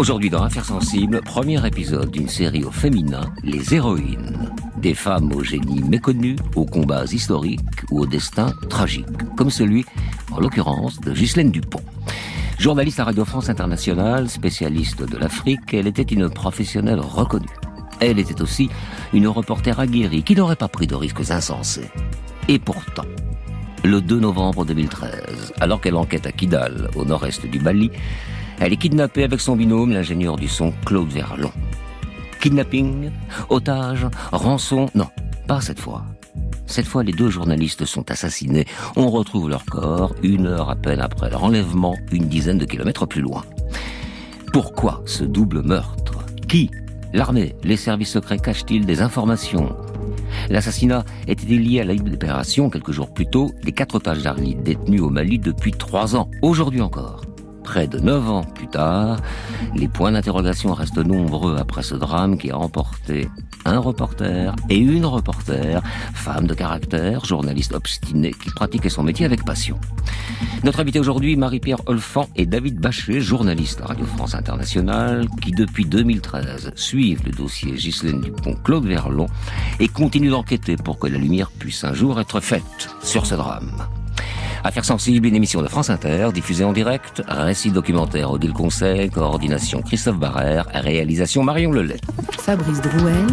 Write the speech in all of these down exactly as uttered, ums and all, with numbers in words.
Aujourd'hui dans Affaires sensibles, premier épisode d'une série au féminin, Les héroïnes. Des femmes au génie méconnu, aux combats historiques ou au destin tragique, comme celui, en l'occurrence, de Ghislaine Dupont. Journaliste à Radio France Internationale, spécialiste de l'Afrique, elle était une professionnelle reconnue. Elle était aussi une reporter aguerrie qui n'aurait pas pris de risques insensés. Et pourtant, le deux novembre deux mille treize, alors qu'elle enquête à Kidal, au nord-est du Mali, elle est kidnappée avec son binôme, l'ingénieur du son Claude Verlon. Kidnapping, otage, rançon, non, pas cette fois. Cette fois, les deux journalistes sont assassinés. On retrouve leur corps une heure à peine après leur enlèvement, une dizaine de kilomètres plus loin. Pourquoi ce double meurtre? Qui? L'armée, les services secrets cachent-ils des informations? L'assassinat était lié à la libération, quelques jours plus tôt, des quatre otages d'Arlit détenus au Mali depuis trois ans. Aujourd'hui encore, près de neuf ans plus tard, les points d'interrogation restent nombreux après ce drame qui a emporté un reporter et une reporter, femme de caractère, journaliste obstinée qui pratiquait son métier avec passion. Notre invité aujourd'hui, Marie-Pierre Olfan et David Bachet, journaliste à Radio France Internationale, qui depuis deux mille treize suivent le dossier Ghislaine Dupont-Claude Verlon et continuent d'enquêter pour que la lumière puisse un jour être faite sur ce drame. Affaires sensibles, une émission de France Inter, diffusée en direct, récit documentaire Odile Conseil, coordination Christophe Barrère, réalisation Marion Lelay. Fabrice Drouel,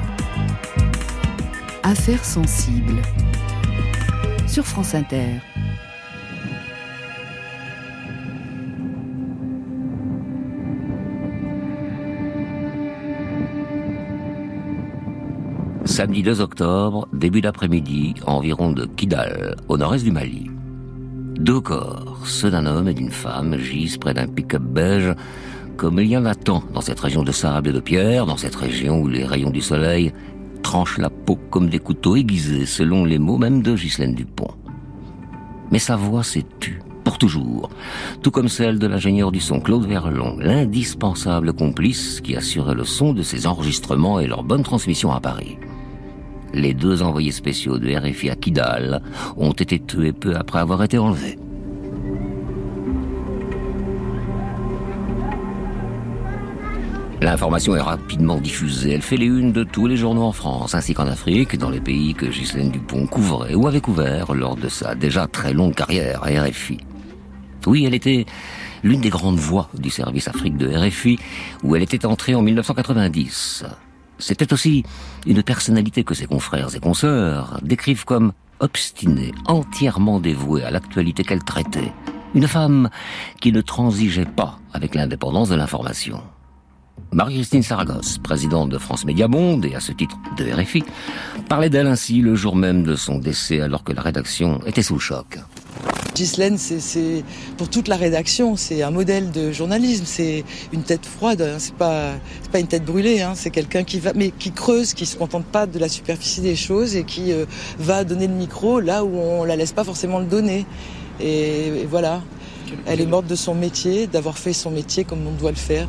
Affaires sensibles, sur France Inter. Samedi deux octobre, début d'après-midi, environ de Kidal, au nord-est du Mali. Deux corps, ceux d'un homme et d'une femme, gisent près d'un pick-up beige, comme il y en a tant dans cette région de sable et de pierre, dans cette région où les rayons du soleil tranchent la peau comme des couteaux aiguisés, selon les mots même de Ghislaine Dupont. Mais sa voix s'est tue, pour toujours, tout comme celle de l'ingénieur du son Claude Verlon, l'indispensable complice qui assurait le son de ses enregistrements et leur bonne transmission à Paris. Les deux envoyés spéciaux de R F I à Kidal ont été tués peu après avoir été enlevés. L'information est rapidement diffusée. Elle fait les unes de tous les journaux en France, ainsi qu'en Afrique, dans les pays que Ghislaine Dupont couvrait ou avait couvert lors de sa déjà très longue carrière à R F I. Oui, elle était l'une des grandes voix du service Afrique de R F I, où elle était entrée en dix-neuf cent quatre-vingt-dix. C'était aussi une personnalité que ses confrères et consoeurs décrivent comme obstinée, entièrement dévouée à l'actualité qu'elle traitait. Une femme qui ne transigeait pas avec l'indépendance de l'information. Marie-Christine Saragosse, présidente de France Média Monde et à ce titre de R F I, parlait d'elle ainsi le jour même de son décès alors que la rédaction était sous le choc. Ghislaine, c'est, c'est pour toute la rédaction, c'est un modèle de journalisme, c'est une tête froide, hein, c'est pas, c'est pas une tête brûlée, hein, c'est quelqu'un qui va, mais qui creuse, qui se contente pas de la superficie des choses et qui euh, va donner le micro là où on la laisse pas forcément le donner. Et, et voilà, elle est morte de son métier, d'avoir fait son métier comme on doit le faire.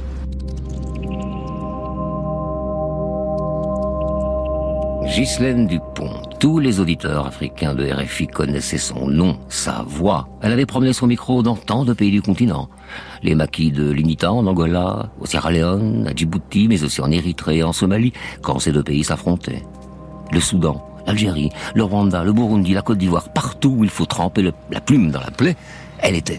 Ghislaine Dupont. Tous les auditeurs africains de R F I connaissaient son nom, sa voix. Elle avait promené son micro dans tant de pays du continent. Les maquis de l'Unita en Angola, au Sierra Leone, à Djibouti, mais aussi en Érythrée et en Somalie, quand ces deux pays s'affrontaient. Le Soudan, l'Algérie, le Rwanda, le Burundi, la Côte d'Ivoire, partout où il faut tremper le, la plume dans la plaie, elle était.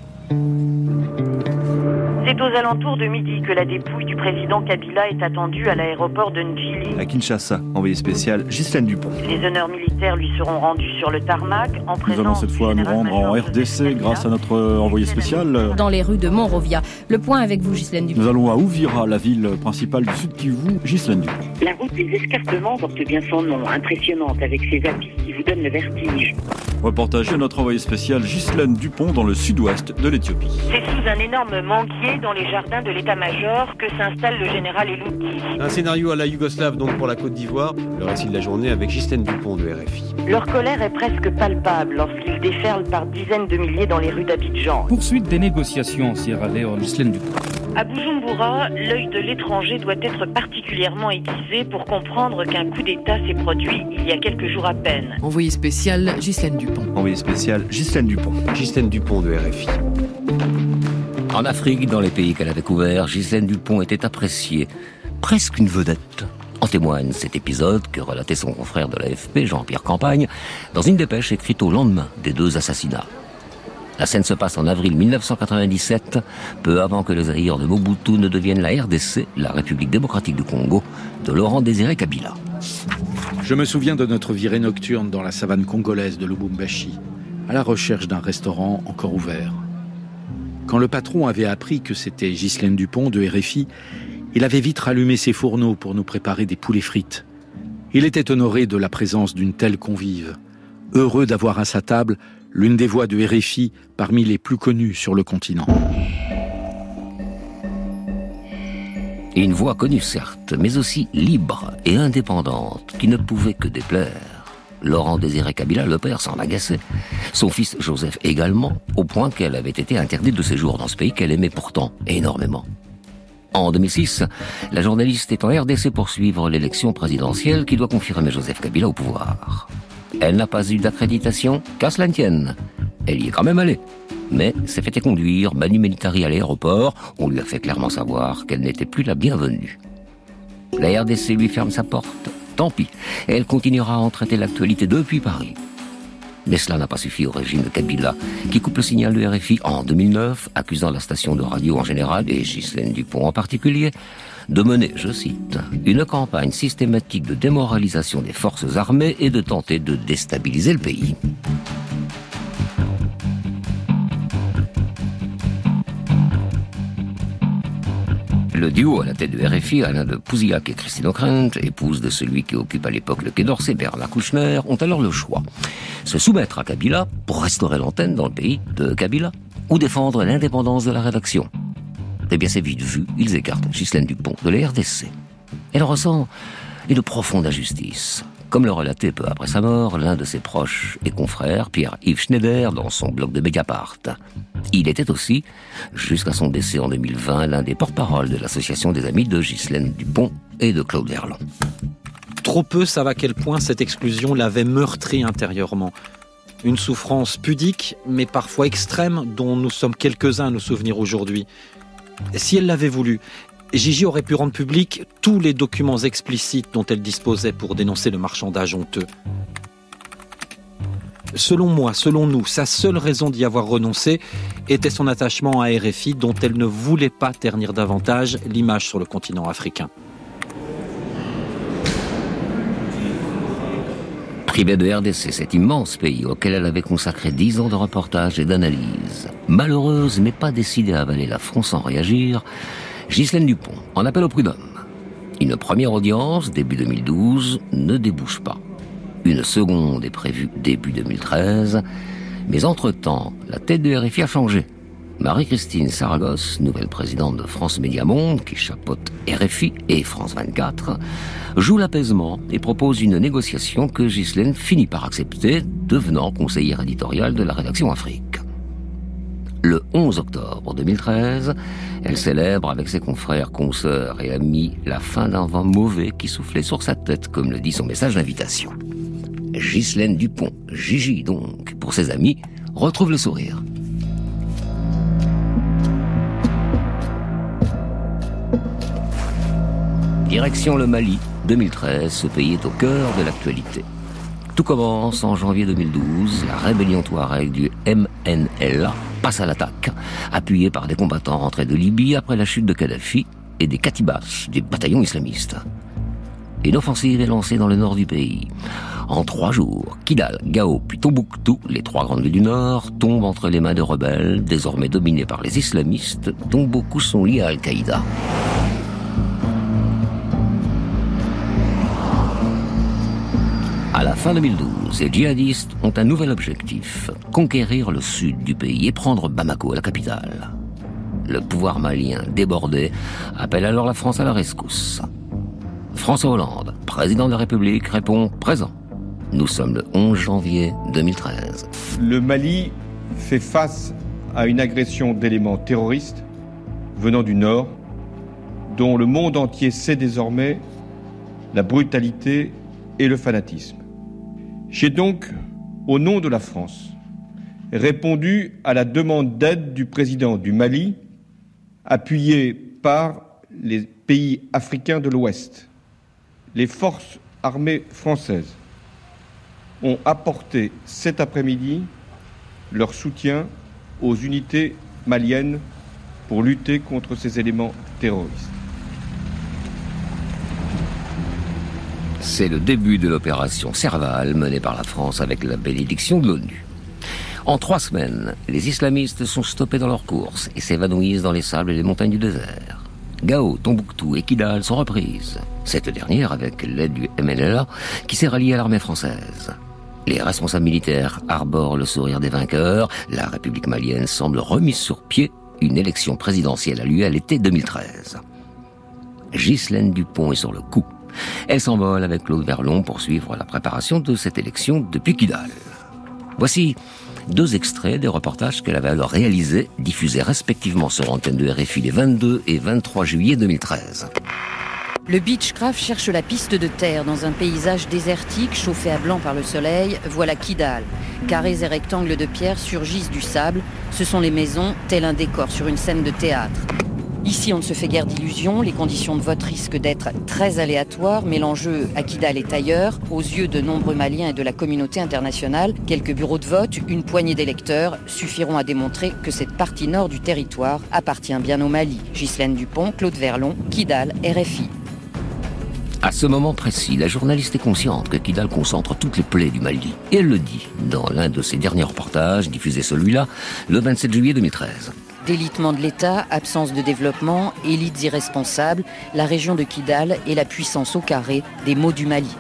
C'est aux alentours de midi que la dépouille du président Kabila est attendue à l'aéroport de Ndjili. À Kinshasa, envoyé spécial Ghislaine Dupont. Les honneurs militaires lui seront rendus sur le tarmac en présence. Nous allons cette fois nous rendre en R D C grâce à notre envoyé spécial. Dans les rues de Monrovia. Le point avec vous, Ghislaine Dupont. Nous allons à Ouvira, la ville principale du Sud Kivu. Ghislaine Dupont. La route des escarpements porte bien son nom, impressionnante avec ses appuis qui vous donnent le vertige. Reportage à notre envoyé spécial Ghislaine Dupont dans le sud-ouest de l'Éthiopie. C'est sous un énorme manguier dans les jardins de l'état-major que s'installe le général Elouti. Un scénario à la Yougoslave donc pour la Côte d'Ivoire. Le récit de la journée avec Ghislaine Dupont de R F I. Leur colère est presque palpable lorsqu'ils déferlent par dizaines de milliers dans les rues d'Abidjan. Poursuite des négociations en Sierra Leone, Ghislaine Dupont. À Bujumbura, l'œil de l'étranger doit être particulièrement aiguisé pour comprendre qu'un coup d'État s'est produit il y a quelques jours à peine. Envoyé spécial Ghislaine Dupont. Envoyé spécial Ghislaine Dupont. Ghislaine Dupont de R F I. En Afrique, dans les pays qu'elle avait couverts, Ghislaine Dupont était appréciée, presque une vedette. En témoigne cet épisode que relatait son confrère de l'A F P, Jean-Pierre Campagne, dans une dépêche écrite au lendemain des deux assassinats. La scène se passe en avril mille neuf cent quatre-vingt-dix-sept, peu avant que le Zaïre de Mobutu ne devienne la R D C, la République démocratique du Congo, de Laurent-Désiré Kabila. Je me souviens de notre virée nocturne dans la savane congolaise de Lubumbashi, à la recherche d'un restaurant encore ouvert. Quand le patron avait appris que c'était Ghislaine Dupont de R F I, il avait vite rallumé ses fourneaux pour nous préparer des poulets frites. Il était honoré de la présence d'une telle convive, heureux d'avoir à sa table l'une des voix de R F I parmi les plus connues sur le continent. Une voix connue certes, mais aussi libre et indépendante, qui ne pouvait que déplaire. Laurent-Désiré Kabila, le père, s'en agaçait. Son fils Joseph également, au point qu'elle avait été interdite de séjour dans ce pays qu'elle aimait pourtant énormément. En deux mille six, la journaliste est en R D C pour suivre l'élection présidentielle qui doit confirmer Joseph Kabila au pouvoir. Elle n'a pas eu d'accréditation, qu'à cela ne tienne. Elle y est quand même allée. Mais s'est fait conduire manu militari à l'aéroport. On lui a fait clairement savoir qu'elle n'était plus la bienvenue. La R D C lui ferme sa porte. Tant pis. Elle continuera à en traiter l'actualité depuis Paris. Mais cela n'a pas suffi au régime de Kabila, qui coupe le signal de R F I en deux mille neuf, accusant la station de radio en général, et Ghislaine Dupont en particulier, de mener, je cite, une campagne systématique de démoralisation des forces armées et de tenter de déstabiliser le pays. Le duo à la tête de R F I, Alain de Pouzillac et Christine O'Krent, épouse de celui qui occupe à l'époque le Quai d'Orsay, Bernard Kouchner, ont alors le choix. Se soumettre à Kabila pour restaurer l'antenne dans le pays de Kabila ou défendre l'indépendance de la rédaction. Eh bien, c'est vite vu, ils écartent Ghislaine Dupont de la R D C. Elle ressent une profonde injustice. Comme le relatait peu après sa mort, l'un de ses proches et confrères, Pierre-Yves Schneider, dans son blog de Mediapart. Il était aussi, jusqu'à son décès en deux mille vingt, l'un des porte-paroles de l'association des amis de Ghislaine Dupont et de Claude Verlon. Trop peu savent à quel point cette exclusion l'avait meurtri intérieurement. Une souffrance pudique, mais parfois extrême, dont nous sommes quelques-uns à nous souvenir aujourd'hui. Si elle l'avait voulu, Gigi aurait pu rendre public tous les documents explicites dont elle disposait pour dénoncer le marchandage honteux. Selon moi, selon nous, sa seule raison d'y avoir renoncé était son attachement à R F I, dont elle ne voulait pas ternir davantage l'image sur le continent africain. Privée de R D C, cet immense pays auquel elle avait consacré dix ans de reportage et d'analyse, malheureuse mais pas décidée à avaler la France sans réagir, Ghislaine Dupont en appelle au prud'homme. Une première audience, début deux mille douze, ne débouche pas. Une seconde est prévue début deux mille treize, mais entre-temps, la tête de R F I a changé. Marie-Christine Saragosse, nouvelle présidente de France Média Monde, qui chapeaute R F I et France vingt-quatre, joue l'apaisement et propose une négociation que Ghislaine finit par accepter, devenant conseillère éditoriale de la rédaction Afrique. Le onze octobre deux mille treize, elle célèbre avec ses confrères, consoeurs et amis la fin d'un vent mauvais qui soufflait sur sa tête, comme le dit son message d'invitation. Ghislaine Dupont, Gigi donc, pour ses amis, retrouve le sourire. Direction le Mali, deux mille treize, ce pays est au cœur de l'actualité. Tout commence en janvier deux mille douze, la rébellion touareg du M N L A passe à l'attaque, appuyée par des combattants rentrés de Libye après la chute de Kadhafi et des Katibas, des bataillons islamistes. Une offensive est lancée dans le nord du pays. En trois jours, Kidal, Gao puis Tombouctou, les trois grandes villes du nord, tombent entre les mains de rebelles, désormais dominés par les islamistes, dont beaucoup sont liés à Al-Qaïda. À la fin deux mille douze, les djihadistes ont un nouvel objectif, conquérir le sud du pays et prendre Bamako, la capitale. Le pouvoir malien, débordé, appelle alors la France à la rescousse. François Hollande, président de la République, répond « présent ». Nous sommes le onze janvier deux mille treize. Le Mali fait face à une agression d'éléments terroristes venant du Nord, dont le monde entier sait désormais la brutalité et le fanatisme. J'ai donc, au nom de la France, répondu à la demande d'aide du président du Mali appuyés par les pays africains de l'Ouest, les forces armées françaises ont apporté cet après-midi leur soutien aux unités maliennes pour lutter contre ces éléments terroristes. C'est le début de l'opération Serval menée par la France avec la bénédiction de l'ONU. En trois semaines, les islamistes sont stoppés dans leur course et s'évanouissent dans les sables et les montagnes du désert. Gao, Tombouctou et Kidal sont reprises, cette dernière avec l'aide du M N L A qui s'est rallié à l'armée française. Les responsables militaires arborent le sourire des vainqueurs, la République malienne semble remise sur pied, une élection présidentielle a lieu à l'été deux mille treize. Ghislaine Dupont est sur le coup. Elle s'envole avec Claude Verlon pour suivre la préparation de cette élection depuis Kidal. Voici deux extraits des reportages qu'elle avait alors réalisés, diffusés respectivement sur l'antenne de R F I les vingt-deux et vingt-trois juillet deux mille treize. Le Beechcraft cherche la piste de terre dans un paysage désertique chauffé à blanc par le soleil. Voilà Kidal. Carrés et rectangles de pierre surgissent du sable. Ce sont les maisons, tel un décor sur une scène de théâtre. Ici, on ne se fait guère d'illusions. Les conditions de vote risquent d'être très aléatoires, mais l'enjeu à Kidal est ailleurs. Aux yeux de nombreux Maliens et de la communauté internationale, quelques bureaux de vote, une poignée d'électeurs suffiront à démontrer que cette partie nord du territoire appartient bien au Mali. Ghislaine Dupont, Claude Verlon, Kidal, R F I. À ce moment précis, la journaliste est consciente que Kidal concentre toutes les plaies du Mali. Et elle le dit dans l'un de ses derniers reportages, diffusé celui-là, le vingt-sept juillet deux mille treize. Délitement de l'État, absence de développement, élites irresponsables, la région de Kidal est la puissance au carré des maux du Mali.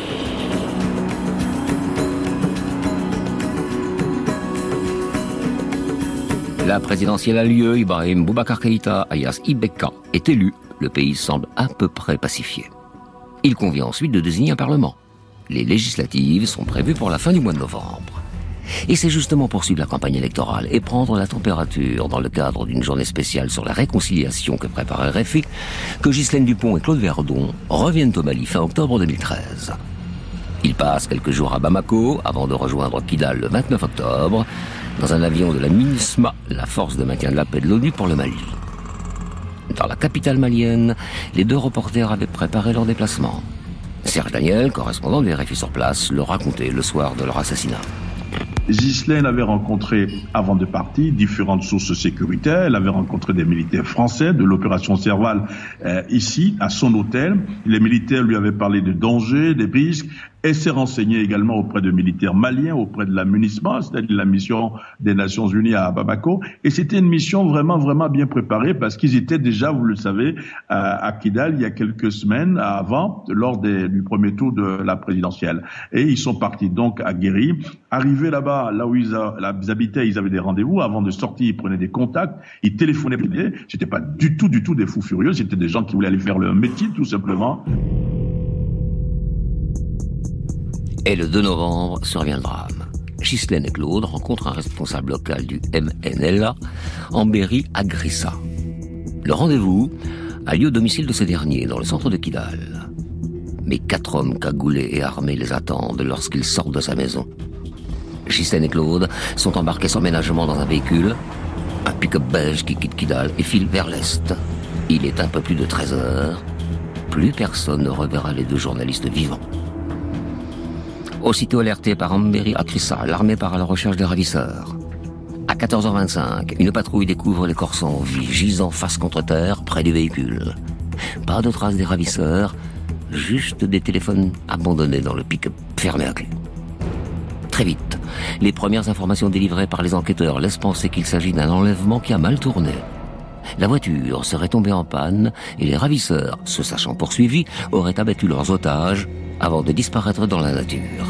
La présidentielle a lieu, Ibrahim Boubacar Keïta, alias Ibeka, est élu. Le pays semble à peu près pacifié. Il convient ensuite de désigner un parlement. Les législatives sont prévues pour la fin du mois de novembre. Et c'est justement poursuivre la campagne électorale et prendre la température dans le cadre d'une journée spéciale sur la réconciliation que prépare R F I que Ghislaine Dupont et Claude Verlon reviennent au Mali fin octobre deux mille treize. Ils passent quelques jours à Bamako avant de rejoindre Kidal le vingt-neuf octobre dans un avion de la MINUSMA, la force de maintien de la paix de l'ONU pour le Mali. Dans la capitale malienne, les deux reporters avaient préparé leur déplacement. Serge Daniel, correspondant de R F I sur place, le racontait le soir de leur assassinat. Ghislaine avait rencontré, avant de partir, différentes sources sécuritaires. Elle avait rencontré des militaires français de l'opération Serval euh, ici, à son hôtel. Les militaires lui avaient parlé de dangers, des risques. Elle s'est renseignée également auprès de militaires maliens, auprès de la MINUSMA, c'est-à-dire la mission des Nations Unies à Bamako. Et c'était une mission vraiment, vraiment bien préparée parce qu'ils étaient déjà, vous le savez, à, à Kidal il y a quelques semaines avant, lors des, du premier tour de la présidentielle. Et ils sont partis donc à Guéry. Arrivés là-bas, là où ils, a, là, ils habitaient, ils avaient des rendez-vous. Avant de sortir, ils prenaient des contacts, ils téléphonaient. C'était pas du tout, du tout des fous furieux. C'était des gens qui voulaient aller faire leur métier, tout simplement. Et le deux novembre survient le drame. Ghislaine et Claude rencontrent un responsable local du M N L A, Ambéry Agrissa. Le rendez-vous a lieu au domicile de ce dernier, dans le centre de Kidal. Mais quatre hommes cagoulés et armés les attendent lorsqu'ils sortent de sa maison. Ghislaine et Claude sont embarqués sans ménagement dans un véhicule, un pick-up beige qui quitte Kidal et file vers l'est. Il est un peu plus de treize heures. Plus personne ne reverra les deux journalistes vivants. Aussitôt alerté par Ambéry Agrissa, l'armée part à la recherche des ravisseurs. À quatorze heures vingt-cinq, une patrouille découvre les corps sans vie, gisant face contre terre près du véhicule. Pas de traces des ravisseurs, juste des téléphones abandonnés dans le pick-up fermé à clé. Très vite, les premières informations délivrées par les enquêteurs laissent penser qu'il s'agit d'un enlèvement qui a mal tourné. La voiture serait tombée en panne et les ravisseurs, se sachant poursuivis, auraient abattu leurs otages avant de disparaître dans la nature.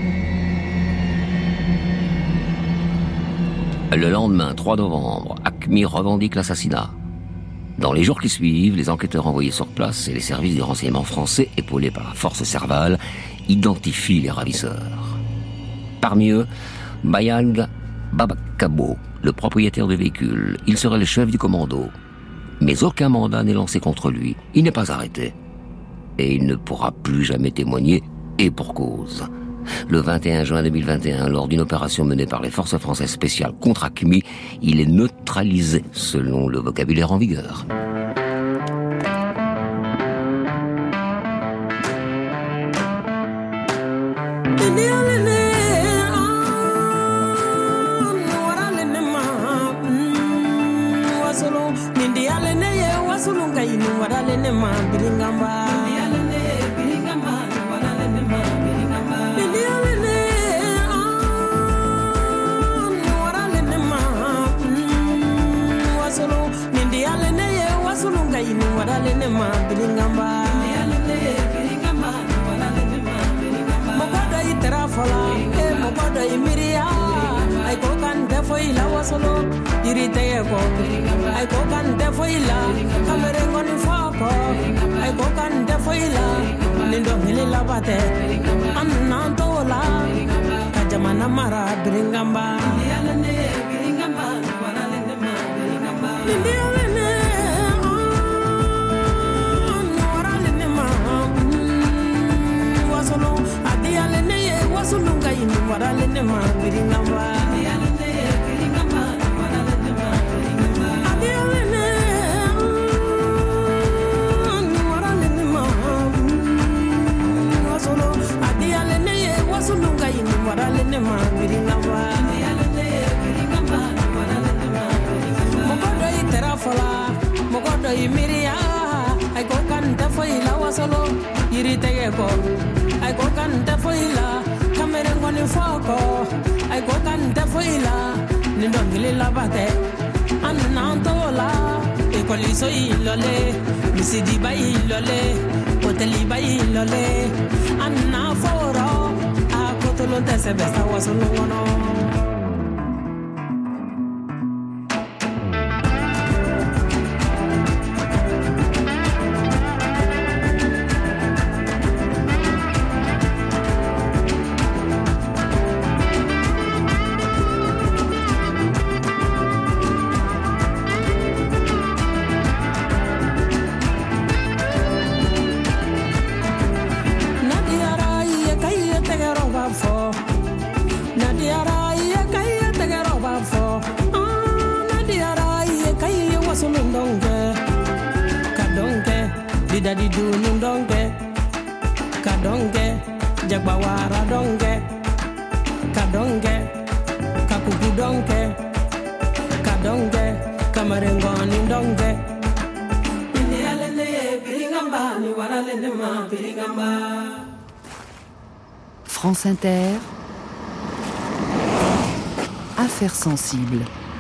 Le lendemain, trois novembre, AQMI revendique l'assassinat. Dans les jours qui suivent, les enquêteurs envoyés sur place et les services de renseignement français, épaulés par la force Serval, identifient les ravisseurs. Parmi eux, Bayang Babakabo, le propriétaire du véhicule. Il serait le chef du commando. Mais aucun mandat n'est lancé contre lui. Il n'est pas arrêté. Et il ne pourra plus jamais témoigner, et pour cause. Le vingt et un juin deux mille vingt et un, lors d'une opération menée par les forces françaises spéciales contre A Q M I, il est neutralisé selon le vocabulaire en vigueur. France Inter, Affaires sensibles.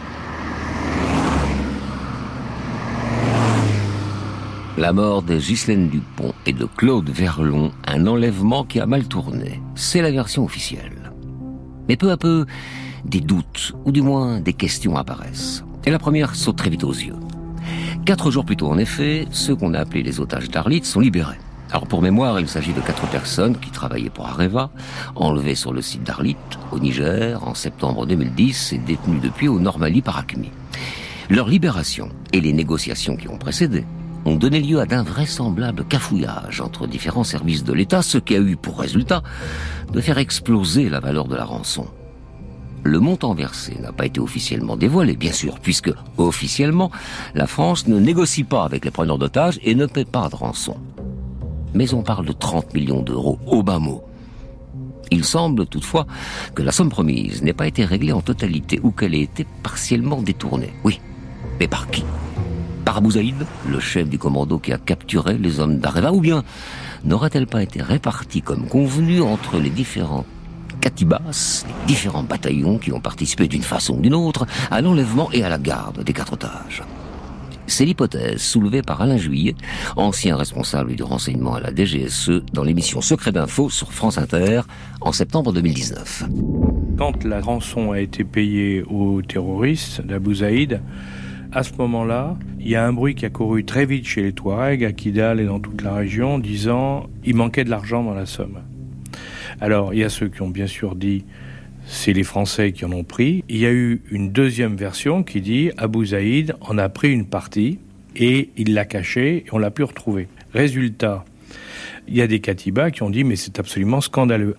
La mort de Ghislaine Dupont et de Claude Verlon, un enlèvement qui a mal tourné. C'est la version officielle. Mais peu à peu, des doutes, ou du moins des questions apparaissent. Et la première saute très vite aux yeux. Quatre jours plus tôt, en effet, ceux qu'on a appelés les otages d'Arlit sont libérés. Alors pour mémoire, il s'agit de quatre personnes qui travaillaient pour Areva, enlevées sur le site d'Arlit, au Niger, en septembre deux mille dix, et détenues depuis au Nord Mali par A Q M I. Leur libération et les négociations qui ont précédé ont donné lieu à d'invraisemblables cafouillages entre différents services de l'État, ce qui a eu pour résultat de faire exploser la valeur de la rançon. Le montant versé n'a pas été officiellement dévoilé, bien sûr, puisque, officiellement, la France ne négocie pas avec les preneurs d'otages et ne paie pas de rançon. Mais on parle de trente millions d'euros, au bas mot. Il semble toutefois que la somme promise n'ait pas été réglée en totalité ou qu'elle ait été partiellement détournée. Oui, mais par qui ? Par Abou Zaïd, le chef du commando qui a capturé les hommes d'Areva, ou bien n'aurait-elle pas été répartie comme convenu entre les différents katibas, les différents bataillons qui ont participé d'une façon ou d'une autre à l'enlèvement et à la garde des quatre otages ? C'est l'hypothèse soulevée par Alain Juillet, ancien responsable du renseignement à la D G S E, dans l'émission Secret d'Info sur France Inter, en septembre deux mille dix-neuf. Quand la rançon a été payée aux terroristes d'Abou Zaïd, à ce moment-là, il y a un bruit qui a couru très vite chez les Touaregs, à Kidal et dans toute la région, disant il manquait de l'argent dans la somme. Alors, il y a ceux qui ont bien sûr dit c'est les Français qui en ont pris. Il y a eu une deuxième version qui dit Abou Zaïd en a pris une partie et il l'a cachée et on l'a plus retrouvée. Résultat, il y a des katibas qui ont dit mais c'est absolument scandaleux.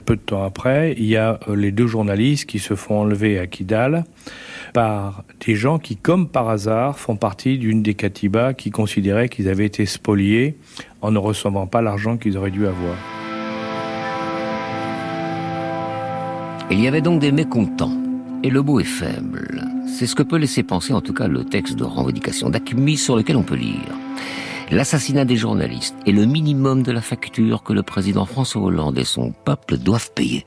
Peu de temps après, il y a les deux journalistes qui se font enlever à Kidal par des gens qui, comme par hasard, font partie d'une des Katibas qui considéraient qu'ils avaient été spoliés en ne recevant pas l'argent qu'ils auraient dû avoir. Il y avait donc des mécontents. Et le mot est faible. C'est ce que peut laisser penser en tout cas le texte de revendication d'Achmy sur lequel on peut lire. L'assassinat des journalistes est le minimum de la facture que le président François Hollande et son peuple doivent payer.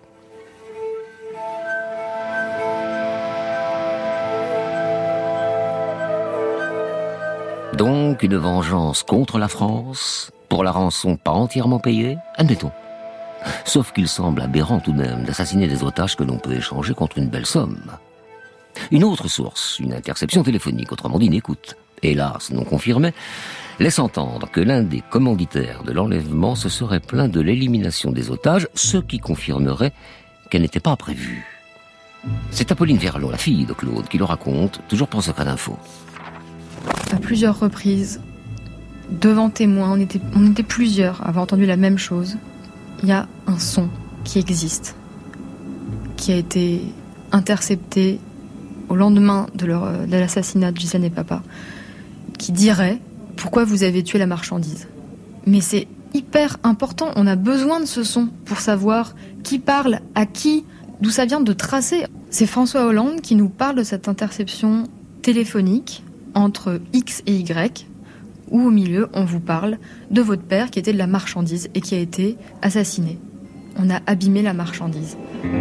Donc une vengeance contre la France, pour la rançon pas entièrement payée, admettons. Sauf qu'il semble aberrant tout de même d'assassiner des otages que l'on peut échanger contre une belle somme. Une autre source, une interception téléphonique, autrement dit une écoute, hélas non confirmée, laisse entendre que l'un des commanditaires de l'enlèvement se serait plaint de l'élimination des otages, ce qui confirmerait qu'elle n'était pas prévue. C'est Apolline Verlon, la fille de Claude, qui le raconte, toujours pour Secret d'Info. À plusieurs reprises, devant témoins, on était, on était plusieurs à avoir entendu la même chose. Il y a un son qui existe, qui a été intercepté au lendemain de, leur, de l'assassinat de Ghislaine et Papa, qui dirait « Pourquoi vous avez tué la marchandise ?» Mais c'est hyper important, on a besoin de ce son pour savoir qui parle, à qui, d'où ça vient, de tracer. C'est François Hollande qui nous parle de cette interception téléphonique entre X et Y, où au milieu, on vous parle de votre père qui était de la marchandise et qui a été assassiné. On a abîmé la marchandise.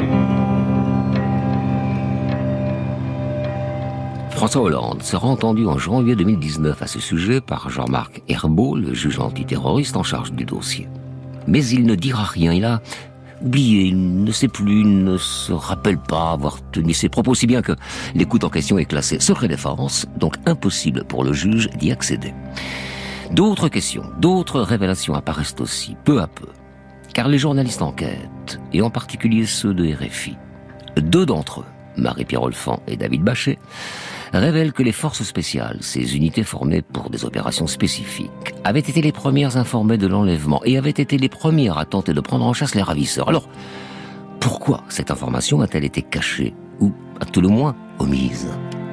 François Hollande sera entendu en janvier deux mille dix-neuf à ce sujet par Jean-Marc Herbault, le juge antiterroriste en charge du dossier. Mais il ne dira rien, il a oublié, il ne sait plus, il ne se rappelle pas avoir tenu ses propos, si bien que l'écoute en question est classée secret défense, donc impossible pour le juge d'y accéder. D'autres questions, d'autres révélations apparaissent aussi, peu à peu, car les journalistes enquêtent, et en particulier ceux de R F I. Deux d'entre eux, Marie-Pierre Olfan et David Bachet, révèlent que les forces spéciales, ces unités formées pour des opérations spécifiques, avaient été les premières informées de l'enlèvement et avaient été les premières à tenter de prendre en chasse les ravisseurs. Alors, pourquoi cette information a-t-elle été cachée, ou à tout le moins omise ?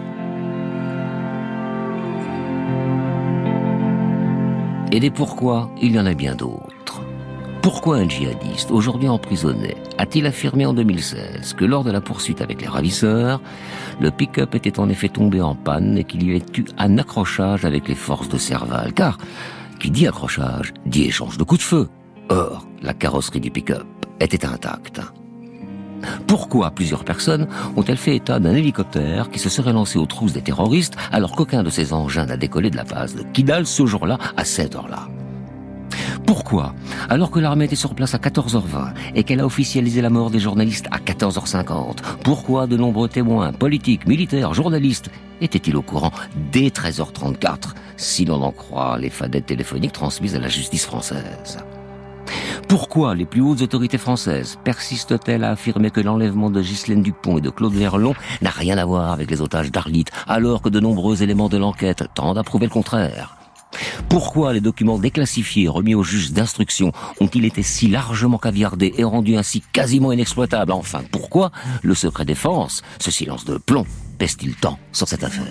Et des pourquoi, il y en a bien d'autres. Pourquoi un djihadiste, aujourd'hui emprisonné, a-t-il affirmé en deux mille seize que lors de la poursuite avec les ravisseurs, le pick-up était en effet tombé en panne et qu'il y avait eu un accrochage avec les forces de Serval ? Car, qui dit accrochage, dit échange de coups de feu. Or, la carrosserie du pick-up était intacte. Pourquoi plusieurs personnes ont-elles fait état d'un hélicoptère qui se serait lancé aux trousses des terroristes alors qu'aucun de ces engins n'a décollé de la base de Kidal ce jour-là à cette heure-là ? Pourquoi, alors que l'armée était sur place à quatorze heures vingt et qu'elle a officialisé la mort des journalistes à quatorze heures cinquante, pourquoi de nombreux témoins, politiques, militaires, journalistes étaient-ils au courant dès treize heures trente-quatre, si l'on en croit les fadettes téléphoniques transmises à la justice française ? Pourquoi les plus hautes autorités françaises persistent-elles à affirmer que l'enlèvement de Ghislaine Dupont et de Claude Verlon n'a rien à voir avec les otages d'Arlit, alors que de nombreux éléments de l'enquête tendent à prouver le contraire ? Pourquoi les documents déclassifiés remis au juge d'instruction ont-ils été si largement caviardés et rendus ainsi quasiment inexploitables ? Enfin, pourquoi le secret défense, ce silence de plomb, pèse-t-il tant sur cette affaire ?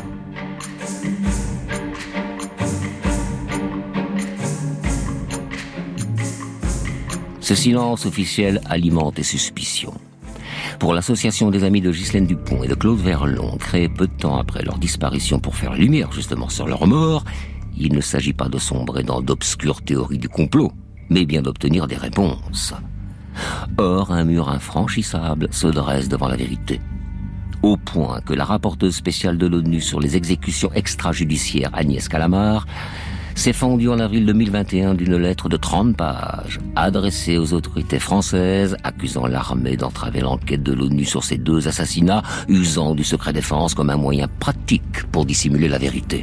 Ce silence officiel alimente les suspicions. Pour l'association des amis de Ghislaine Dupont et de Claude Verlon, créée peu de temps après leur disparition pour faire lumière justement sur leur mort, il ne s'agit pas de sombrer dans d'obscures théories du complot, mais bien d'obtenir des réponses. Or, un mur infranchissable se dresse devant la vérité. Au point que la rapporteuse spéciale de l'ONU sur les exécutions extrajudiciaires, Agnès Calamard, s'est fendue en avril deux mille vingt et un d'une lettre de trente pages adressée aux autorités françaises accusant l'armée d'entraver l'enquête de l'ONU sur ces deux assassinats, usant du secret défense comme un moyen pratique pour dissimuler la vérité.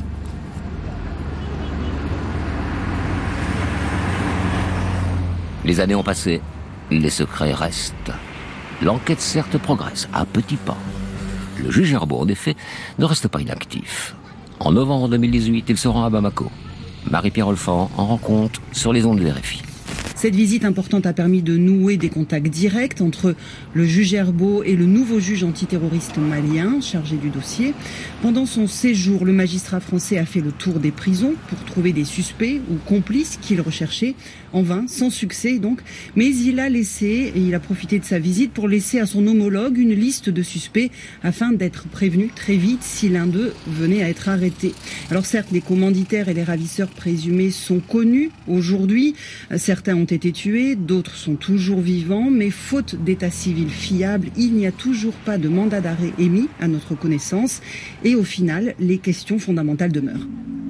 Les années ont passé, les secrets restent. L'enquête certes progresse, à petits pas. Le juge Herbault, en effet, ne reste pas inactif. En novembre deux mille dix-huit, il se rend à Bamako. Marie-Pierre Olfan en rend compte sur les ondes de R F I. Cette visite importante a permis de nouer des contacts directs entre le juge Herbault et le nouveau juge antiterroriste malien chargé du dossier. Pendant son séjour, le magistrat français a fait le tour des prisons pour trouver des suspects ou complices qu'il recherchait. En vain, sans succès donc. Mais il a laissé, et il a profité de sa visite pour laisser à son homologue une liste de suspects afin d'être prévenu très vite si l'un d'eux venait à être arrêté. Alors certes, les commanditaires et les ravisseurs présumés sont connus aujourd'hui. Certains ont été tués, d'autres sont toujours vivants, mais faute d'état civil fiable, il n'y a toujours pas de mandat d'arrêt émis à notre connaissance. Et au final, les questions fondamentales demeurent.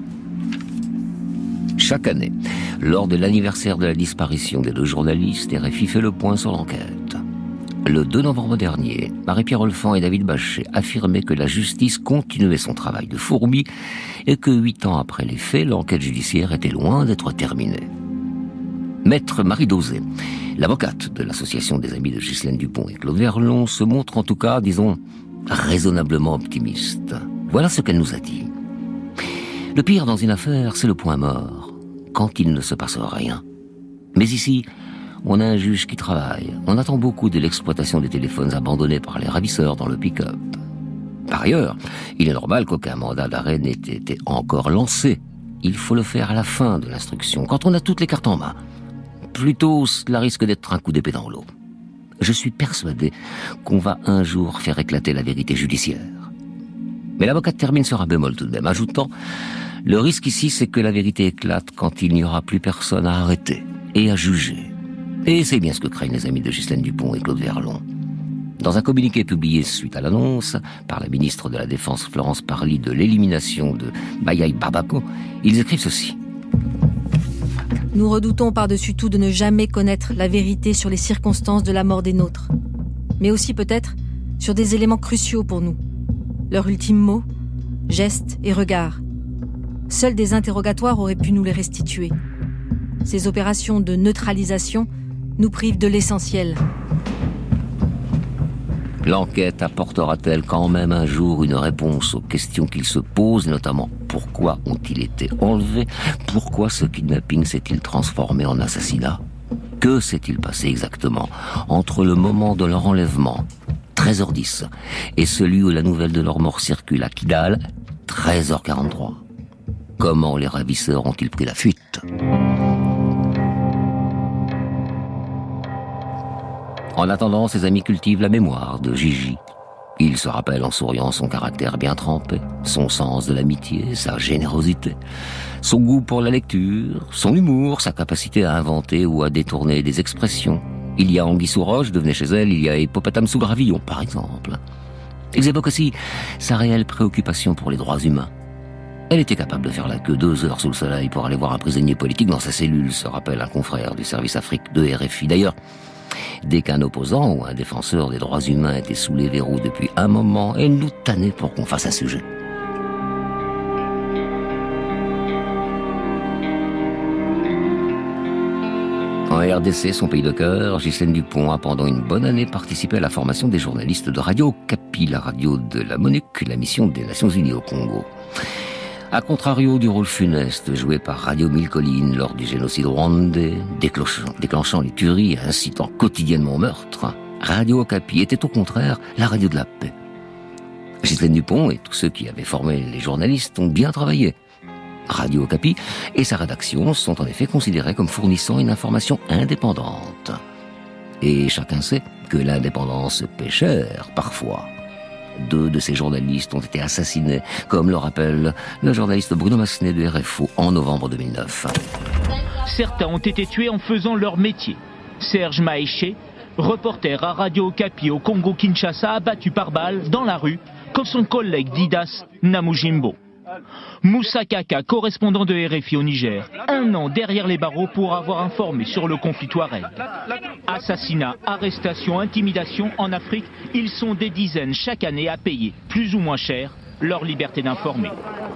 Chaque année, lors de l'anniversaire de la disparition des deux journalistes, R F I fait le point sur l'enquête. Le deux novembre dernier, Marie-Pierre Olfan et David Bachet affirmaient que la justice continuait son travail de fourmi et que huit ans après les faits, l'enquête judiciaire était loin d'être terminée. Maître Marie Dauzet, l'avocate de l'association des amis de Ghislaine Dupont et Claude Verlon, se montre en tout cas, disons, raisonnablement optimiste. Voilà ce qu'elle nous a dit. Le pire dans une affaire, c'est le point mort, quand il ne se passe rien. Mais ici, on a un juge qui travaille. On attend beaucoup de l'exploitation des téléphones abandonnés par les ravisseurs dans le pick-up. Par ailleurs, il est normal qu'aucun mandat d'arrêt n'ait été encore lancé. Il faut le faire à la fin de l'instruction, quand on a toutes les cartes en main. Plutôt, cela risque d'être un coup d'épée dans l'eau. Je suis persuadé qu'on va un jour faire éclater la vérité judiciaire. Mais l'avocate termine sur un bémol tout de même, ajoutant « Le risque ici, c'est que la vérité éclate quand il n'y aura plus personne à arrêter et à juger. » Et c'est bien ce que craignent les amis de Ghislaine Dupont et Claude Verlon. Dans un communiqué publié suite à l'annonce par la ministre de la Défense Florence Parly de l'élimination de Bayaï Barbako, ils écrivent ceci. Nous redoutons par-dessus tout de ne jamais connaître la vérité sur les circonstances de la mort des nôtres, mais aussi peut-être sur des éléments cruciaux pour nous. Leurs ultimes mots, gestes et regards. Seuls des interrogatoires auraient pu nous les restituer. Ces opérations de neutralisation nous privent de l'essentiel. L'enquête apportera-t-elle quand même un jour une réponse aux questions qu'ils se posent, notamment pourquoi ont-ils été enlevés? Pourquoi ce kidnapping s'est-il transformé en assassinat? Que s'est-il passé exactement entre le moment de leur enlèvement, treize heures dix, et celui où la nouvelle de leur mort circule à Kidal, treize heures quarante-trois? Comment les ravisseurs ont-ils pris la fuite? En attendant, ses amis cultivent la mémoire de Gigi. Il se rappelle en souriant son caractère bien trempé, son sens de l'amitié, sa générosité, son goût pour la lecture, son humour, sa capacité à inventer ou à détourner des expressions. Il y a Anguille sous roche, devenez chez elle, il y a Hippopotame sous gravillon, par exemple. Ils évoquent aussi sa réelle préoccupation pour les droits humains. Elle était capable de faire la queue deux heures sous le soleil pour aller voir un prisonnier politique dans sa cellule, se rappelle un confrère du service Afrique de R F I. D'ailleurs, dès qu'un opposant ou un défenseur des droits humains était sous les verrous depuis un moment, elle nous tannait pour qu'on fasse un sujet. En R D C, son pays de cœur, Ghislaine Dupont a pendant une bonne année participé à la formation des journalistes de Radio Okapi, la radio de la MONUC, la mission des Nations Unies au Congo. A contrario du rôle funeste joué par Radio Mille Collines lors du génocide rwandais, déclenchant, déclenchant les tueries et incitant quotidiennement au meurtre, Radio Okapi était au contraire la radio de la paix. Ghislaine Dupont et tous ceux qui avaient formé les journalistes ont bien travaillé. Radio Okapi et sa rédaction sont en effet considérés comme fournissant une information indépendante. Et chacun sait que l'indépendance paie cher, parfois. Deux de ces journalistes ont été assassinés, comme le rappelle le journaliste Bruno Massenet de R F O en novembre deux mille neuf. Certains ont été tués en faisant leur métier. Serge Maéché, reporter à Radio Okapi au Congo-Kinshasa, abattu par balle dans la rue, comme son collègue Didas Namujimbo. Moussa Kaka, correspondant de R F I au Niger, un an derrière les barreaux pour avoir informé sur le conflit Touareg. Assassinats, arrestations, intimidations, en Afrique, ils sont des dizaines chaque année à payer, plus ou moins cher, leur liberté d'informer.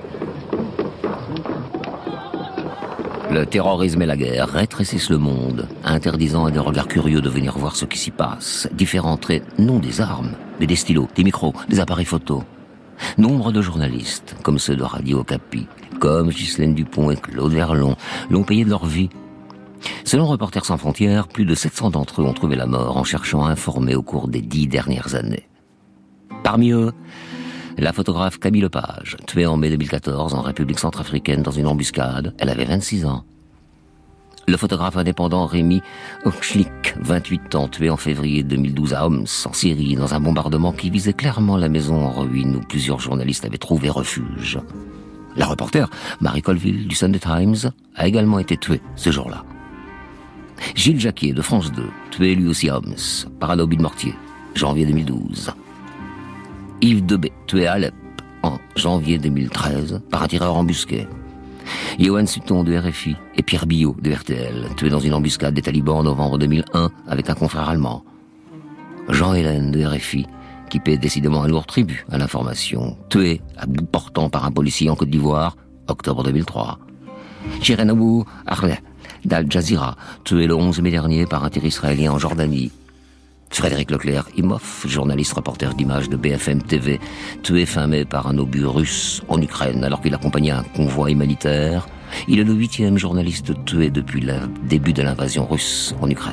Le terrorisme et la guerre rétrécissent le monde, interdisant à des regards curieux de venir voir ce qui s'y passe. Différents traits, non des armes, mais des stylos, des micros, des appareils photo. Nombre de journalistes, comme ceux de Radio Okapi, comme Ghislaine Dupont et Claude Verlon, l'ont payé de leur vie. Selon Reporters sans frontières, plus de sept cents d'entre eux ont trouvé la mort en cherchant à informer au cours des dix dernières années. Parmi eux, la photographe Camille Lepage, tuée en mai deux mille quatorze en République centrafricaine dans une embuscade. Elle avait vingt-six ans. Le photographe indépendant Rémi Okchlik, vingt-huit ans, tué en février deux mille douze à Homs, en Syrie, dans un bombardement qui visait clairement la maison en ruine où plusieurs journalistes avaient trouvé refuge. La reporter Marie Colville du Sunday Times a également été tuée ce jour-là. Gilles Jacquier de France deux, tué lui aussi à Homs, par un obus de mortier, janvier deux mille douze. Yves Debé, tué à Alep, en janvier deux mille treize, par un tireur embusqué. Yoann Sutton de R F I et Pierre Billot de R T L, tués dans une embuscade des talibans en novembre deux mille un avec un confrère allemand. Jean Hélène de R F I, qui paie décidément un lourd tribut à l'information, tué à bout portant par un policier en Côte d'Ivoire, octobre deux mille trois. Shirin Abu Akleh d'Al Jazeera, tué le onze mai dernier par un tir israélien en Jordanie. Frédéric Leclerc-Imhoff, journaliste reporter d'images de B F M T V, tué fin mai par un obus russe en Ukraine alors qu'il accompagnait un convoi humanitaire. Il est le huitième journaliste tué depuis le début de l'invasion russe en Ukraine.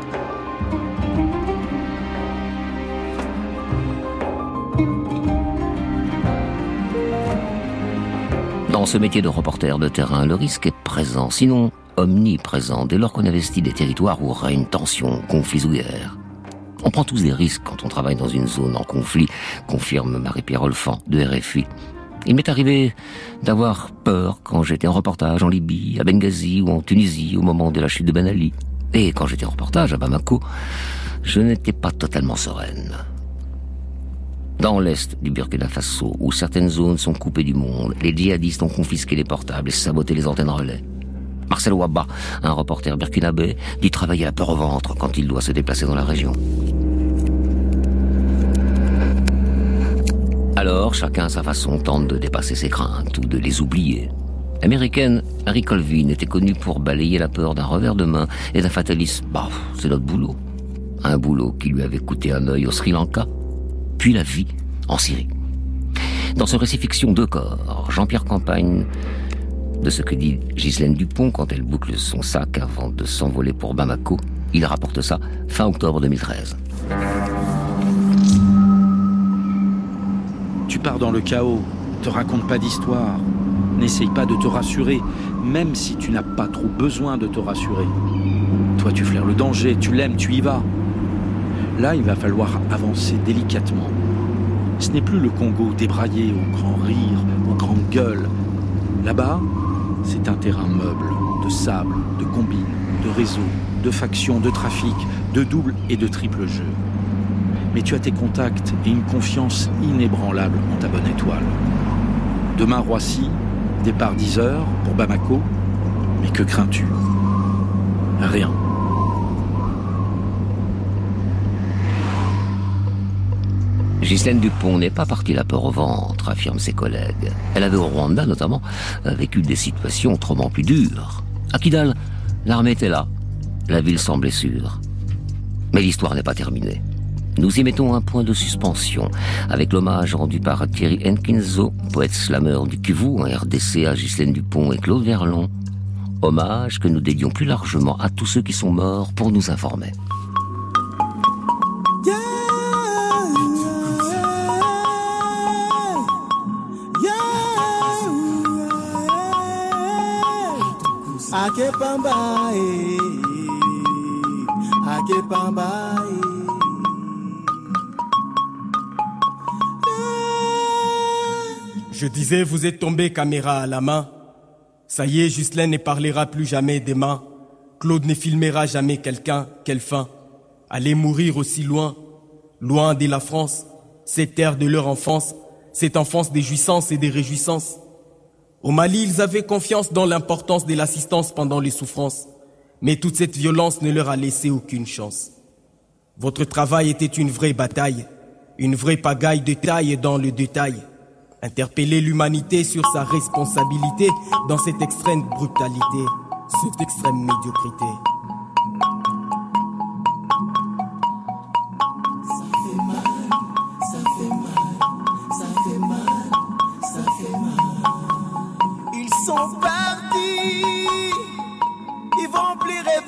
Dans ce métier de reporter de terrain, le risque est présent, sinon omniprésent, dès lors qu'on investit des territoires où règne tension, conflits ou guerre. On prend tous des risques quand on travaille dans une zone en conflit, confirme Marie-Pierre Olfan de R F I. Il m'est arrivé d'avoir peur quand j'étais en reportage en Libye, à Benghazi ou en Tunisie au moment de la chute de Ben Ali. Et quand j'étais en reportage à Bamako, je n'étais pas totalement sereine. Dans l'est du Burkina Faso, où certaines zones sont coupées du monde, les djihadistes ont confisqué les portables et saboté les antennes relais. Marcel Ouabba, un reporter burkinabé, dit travailler la peur au ventre quand il doit se déplacer dans la région. Alors, chacun à sa façon tente de dépasser ses craintes ou de les oublier. L'américaine Harry Colvin était connue pour balayer la peur d'un revers de main et d'un fatalisme. Bah, c'est notre boulot. Un boulot qui lui avait coûté un œil au Sri Lanka, puis la vie en Syrie. Dans ce récit fiction Deux corps, Jean-Pierre Campagne de ce que dit Ghislaine Dupont quand elle boucle son sac avant de s'envoler pour Bamako. Il rapporte ça fin octobre deux mille treize. Tu pars dans le chaos, te raconte pas d'histoire, n'essaye pas de te rassurer, même si tu n'as pas trop besoin de te rassurer. Toi, tu flaires le danger, tu l'aimes, tu y vas. Là, il va falloir avancer délicatement. Ce n'est plus le Congo débraillé au grand rire, aux grandes gueules. Là-bas, c'est un terrain meuble, de sable, de combines, de réseaux, de factions, de trafic, de double et de triple jeu. Mais tu as tes contacts et une confiance inébranlable en ta bonne étoile. Demain, Roissy, départ dix heures pour Bamako. Mais que crains-tu ? Rien. Ghislaine Dupont n'est pas partie la peur au ventre, affirment ses collègues. Elle avait au Rwanda, notamment, vécu des situations autrement plus dures. À Kidal, l'armée était là. La ville semblait sûre. Mais l'histoire n'est pas terminée. Nous y mettons un point de suspension, avec l'hommage rendu par Thierry Nkinzo, poète slameur du Kivu, en R D C, à Ghislaine Dupont et Claude Verlon. Hommage que nous dédions plus largement à tous ceux qui sont morts pour nous informer. Je disais, vous êtes tombé caméra à la main. Ça y est, Ghislaine ne parlera plus jamais des mains. Claude ne filmera jamais quelqu'un, quelle fin. Aller mourir aussi loin, loin de la France, cette terre de leur enfance, cette enfance des jouissances et des réjouissances. Au Mali, ils avaient confiance dans l'importance de l'assistance pendant les souffrances. Mais toute cette violence ne leur a laissé aucune chance. Votre travail était une vraie bataille, une vraie pagaille de taille dans le détail. Interpeller l'humanité sur sa responsabilité dans cette extrême brutalité, cette extrême médiocrité. Ça fait mal, ça fait mal, ça fait mal, ça fait mal. Ils sont partis, ils vont plus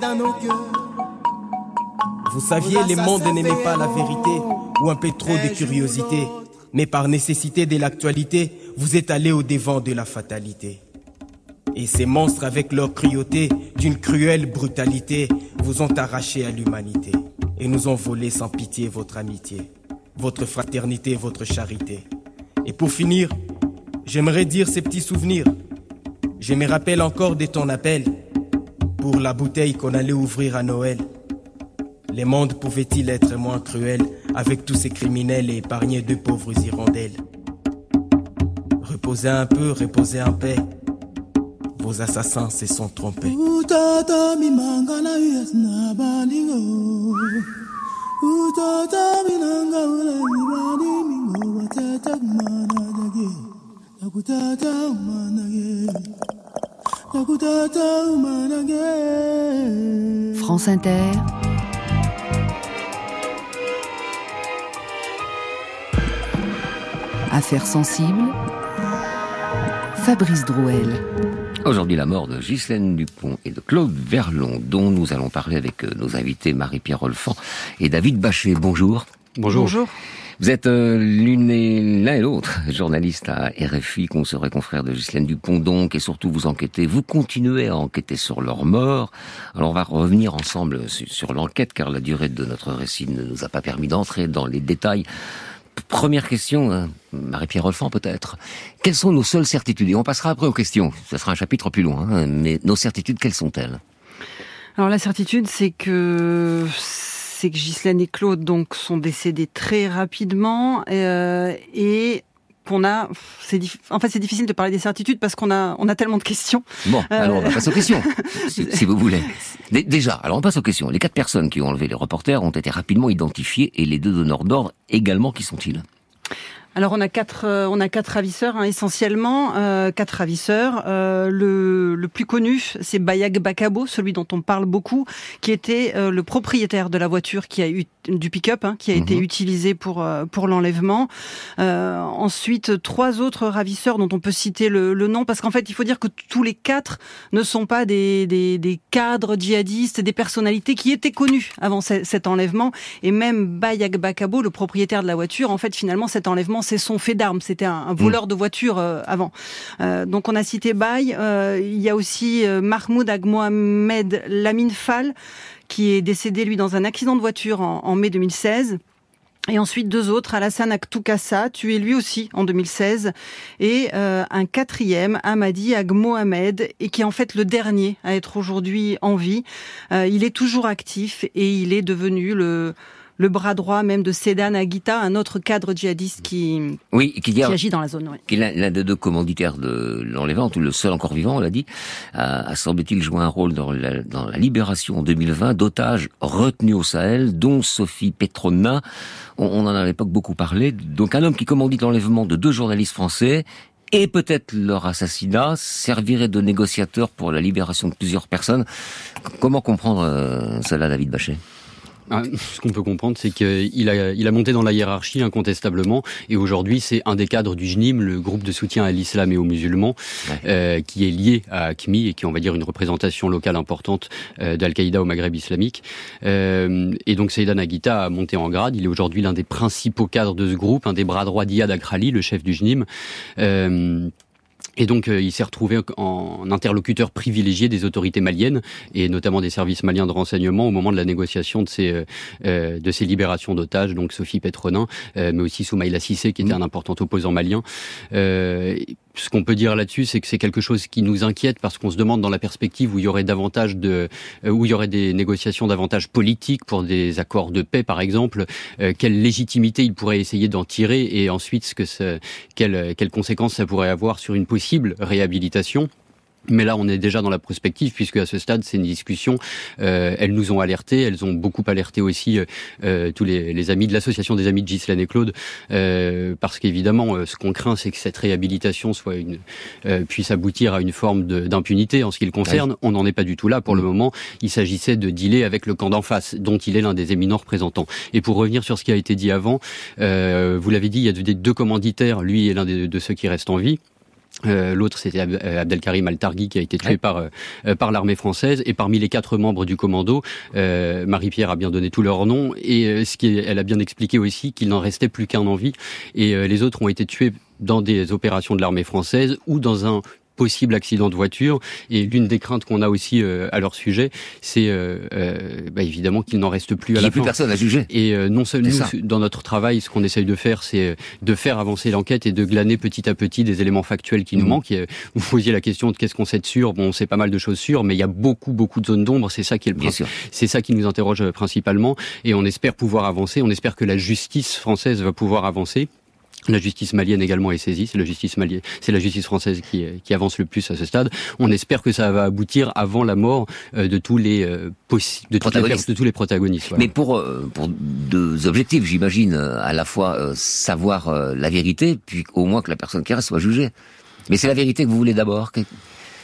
dans nos cœurs. Vous saviez, les mondes n'aimaient pas la vérité ou un peu trop de curiosité. Mais par nécessité de l'actualité, vous êtes allés au-devant de la fatalité. Et ces monstres avec leur cruauté, d'une cruelle brutalité, vous ont arraché à l'humanité. Et nous ont volé sans pitié votre amitié, votre fraternité, votre charité. Et pour finir, j'aimerais dire ces petits souvenirs. Je me rappelle encore de ton appel pour la bouteille qu'on allait ouvrir à Noël. Les mondes pouvaient-ils être moins cruels avec tous ces criminels et épargner deux pauvres hirondelles? Reposez un peu, reposez en paix. Vos assassins se sont trompés. France Inter. Affaires sensibles. Fabrice Drouel. Aujourd'hui, la mort de Ghislaine Dupont et de Claude Verlon, dont nous allons parler avec nos invités Marie-Pierre Olfan et David Bachet. Bonjour. Bonjour. Bonjour. Vous êtes euh, l'une et l'un et l'autre journaliste à R F I, consoeur et confrère de Ghislaine Dupont donc, et surtout vous enquêtez, vous continuez à enquêter sur leur mort. Alors on va revenir ensemble sur, sur l'enquête, car la durée de notre récit ne nous a pas permis d'entrer dans les détails. Première question, hein, Marie-Pierre Olfan peut-être. Quelles sont nos seules certitudes? Et on passera après aux questions. Ce sera un chapitre plus long, hein, mais nos certitudes, quelles sont-elles? Alors la certitude, c'est que c'est que Ghislaine et Claude donc sont décédés très rapidement euh, et qu'on a. C'est dif... En fait, c'est difficile de parler des certitudes parce qu'on a on a tellement de questions. Bon, alors on va passer aux questions, si, si vous voulez. D- déjà, alors on passe aux questions. Les quatre personnes qui ont enlevé les reporters ont été rapidement identifiées et les deux donneurs d'ordre également. Qui sont-ils? Alors on a quatre, euh, on a quatre ravisseurs hein, essentiellement, euh, quatre ravisseurs. Euh, le, le plus connu, c'est Bayag Bakabo, celui dont on parle beaucoup, qui était euh, le propriétaire de la voiture qui a eu du pick-up, hein, qui a mmh. été utilisé pour euh, pour l'enlèvement. Euh, ensuite, trois autres ravisseurs dont on peut citer le, le nom, parce qu'en fait, il faut dire que tous les quatre ne sont pas des des, des cadres djihadistes, des personnalités qui étaient connues avant c- cet enlèvement. Et même Bayag Bakabo, le propriétaire de la voiture, en fait, finalement, cet enlèvement c'est son fait d'armes, c'était un, un voleur mmh. de voiture euh, avant. Euh, donc on a cité Baye, euh, il y a aussi euh, Mahmoud Ag Mohamed Lamine Fall, qui est décédé lui dans un accident de voiture en, en mai deux mille seize. Et ensuite deux autres, Alassane Aktoukassa, tué lui aussi en deux mille seize, et euh, un quatrième, Hamadi Ag Mohamed, et qui est en fait le dernier à être aujourd'hui en vie. Euh, il est toujours actif et il est devenu le le bras droit même de Sedan Aguita, un autre cadre djihadiste qui, oui, qui, qui agit dans la zone. Oui. Qui est l'un, l'un des deux commanditaires de l'enlèvement, le seul encore vivant, on l'a dit, a, a semble-t-il joué un rôle dans la, dans la libération en deux mille vingt d'otages retenus au Sahel, dont Sophie Petrona. On, on en a à l'époque beaucoup parlé. Donc un homme qui commandite l'enlèvement de deux journalistes français et peut-être leur assassinat servirait de négociateur pour la libération de plusieurs personnes. Comment comprendre euh, cela, David Bachet? Ah, ce qu'on peut comprendre, c'est qu'il a, il a monté dans la hiérarchie incontestablement, et aujourd'hui c'est un des cadres du J N I M, le groupe de soutien à l'islam et aux musulmans, ouais. euh, qui est lié à A Q M I et qui est, on va dire, une représentation locale importante euh, d'Al-Qaïda au Maghreb islamique. Euh, et donc Sedan Aguita a monté en grade, il est aujourd'hui l'un des principaux cadres de ce groupe, un des bras droits d'Iyad Akrali, le chef du J N I M. Euh, Et donc, euh, il s'est retrouvé en interlocuteur privilégié des autorités maliennes, et notamment des services maliens de renseignement au moment de la négociation de ces, euh, de ces libérations d'otages, donc Sophie Petronin, euh, mais aussi Soumaïla Cissé, qui était un important opposant malien. Euh, ce qu'on peut dire là-dessus, c'est que c'est quelque chose qui nous inquiète, parce qu'on se demande dans la perspective où il y aurait davantage de, euh, où il y aurait des négociations davantage politiques pour des accords de paix, par exemple, euh, quelle légitimité il pourrait essayer d'en tirer, et ensuite ce que ça, quelles, quelles conséquences ça pourrait avoir sur une possible réhabilitation. Mais là, on est déjà dans la prospective, puisque à ce stade, c'est une discussion. Euh, elles nous ont alertés, elles ont beaucoup alerté aussi euh, tous les, les amis de l'association des amis de Ghislaine et Claude, euh, parce qu'évidemment, euh, ce qu'on craint, c'est que cette réhabilitation soit une euh, puisse aboutir à une forme de, d'impunité en ce qui le concerne. On n'en est pas du tout là pour le moment. Il s'agissait de dealer avec le camp d'en face, dont il est l'un des éminents représentants. Et pour revenir sur ce qui a été dit avant, euh, vous l'avez dit, il y a deux commanditaires. Lui est l'un des, de ceux qui restent en vie. Euh, l'autre, c'était Ab- Abdelkarim Al-Targhi qui a été tué ouais. par euh, par l'armée française. Et parmi les quatre membres du commando, euh, Marie-Pierre a bien donné tous leurs noms. Et euh, ce qui est, elle a bien expliqué aussi qu'il n'en restait plus qu'un en vie. Et euh, les autres ont été tués dans des opérations de l'armée française ou dans un possible accident de voiture. Et l'une des craintes qu'on a aussi euh, à leur sujet, c'est euh, euh, bah, évidemment qu'il n'en reste plus à la fin. Il n'y a plus personne à juger. Et euh, non seulement nous, dans notre travail, ce qu'on essaye de faire, c'est de faire avancer l'enquête et de glaner petit à petit des éléments factuels qui mmh. nous manquent. Et, vous posiez la question de qu'est-ce qu'on sait de sûr. Bon, on sait pas mal de choses sûres, mais il y a beaucoup, beaucoup de zones d'ombre. C'est ça qui est le principe. C'est ça qui nous interroge principalement. Et on espère pouvoir avancer. On espère que la justice française va pouvoir avancer. La justice malienne également est saisie, c'est la justice malienne, c'est la justice française qui, qui avance le plus à ce stade. On espère que ça va aboutir avant la mort euh, de tous les euh, possi- de, toutes les, de tous les protagonistes. Voilà. Mais pour euh, pour deux objectifs, j'imagine, à la fois euh, savoir euh, la vérité, puis au moins que la personne qui reste soit jugée. Mais c'est la vérité que vous voulez d'abord. Que...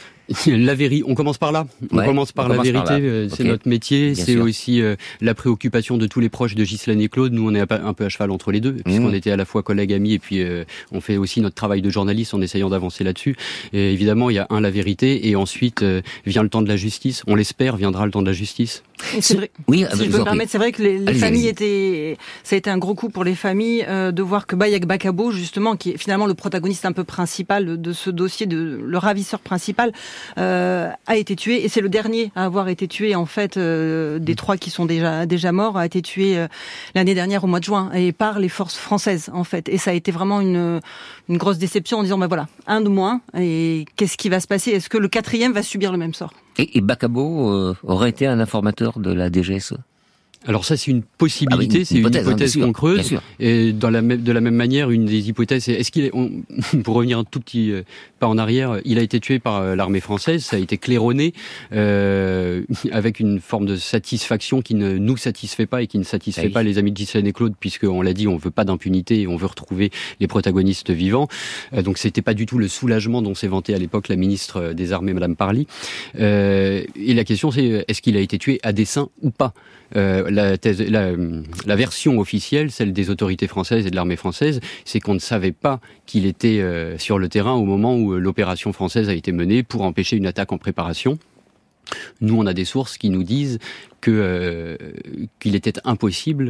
La vérité, on commence par là. On ouais, commence par on la commence vérité. par là. C'est okay. notre métier. Bien c'est sûr. aussi euh, la préoccupation de tous les proches de Ghislaine et Claude. Nous, on est un peu à cheval entre les deux, puisqu'on mmh. était à la fois collègues, amis, et puis euh, on fait aussi notre travail de journaliste en essayant d'avancer là-dessus. Et évidemment, il y a un la vérité, et ensuite euh, vient le temps de la justice. On l'espère, viendra le temps de la justice. Et c'est vrai. Oui, si je peux me permettre, c'est vrai que les, les familles étaient, ça a été un gros coup pour les familles euh, de voir que Bayak Bakabo, justement, qui est finalement le protagoniste un peu principal de ce dossier, de le ravisseur principal, euh, a été tué. Et c'est le dernier à avoir été tué, en fait, euh, des trois qui sont déjà déjà morts, a été tué euh, l'année dernière au mois de juin, et par les forces françaises, en fait. Et ça a été vraiment une une grosse déception en disant, ben voilà, un de moins. Et qu'est-ce qui va se passer? Est-ce que le quatrième va subir le même sort? Et, et Bakabo euh, aurait été un informateur de la D G S E? Alors ça, c'est une possibilité, ah, une, c'est une hypothèse, hypothèse hein, qu'on creuse. Et dans la même, de la même manière, une des hypothèses, c'est est-ce qu'il est, on, pour revenir un tout petit euh, pas en arrière, il a été tué par euh, l'armée française, ça a été claironné euh, avec une forme de satisfaction qui ne nous satisfait pas et qui ne satisfait oui. pas les amis de Ghislaine et Claude, puisqu'on l'a dit, on veut pas d'impunité et on veut retrouver les protagonistes vivants. Euh, donc c'était pas du tout le soulagement dont s'est vantée à l'époque la ministre des Armées, Madame Parly. Euh, et la question, c'est est-ce qu'il a été tué à dessein ou pas? Euh, la, thèse, la, la version officielle, celle des autorités françaises et de l'armée française, c'est qu'on ne savait pas qu'il était euh, sur le terrain au moment où euh, l'opération française a été menée pour empêcher une attaque en préparation. Nous, on a des sources qui nous disent que euh, qu'il était impossible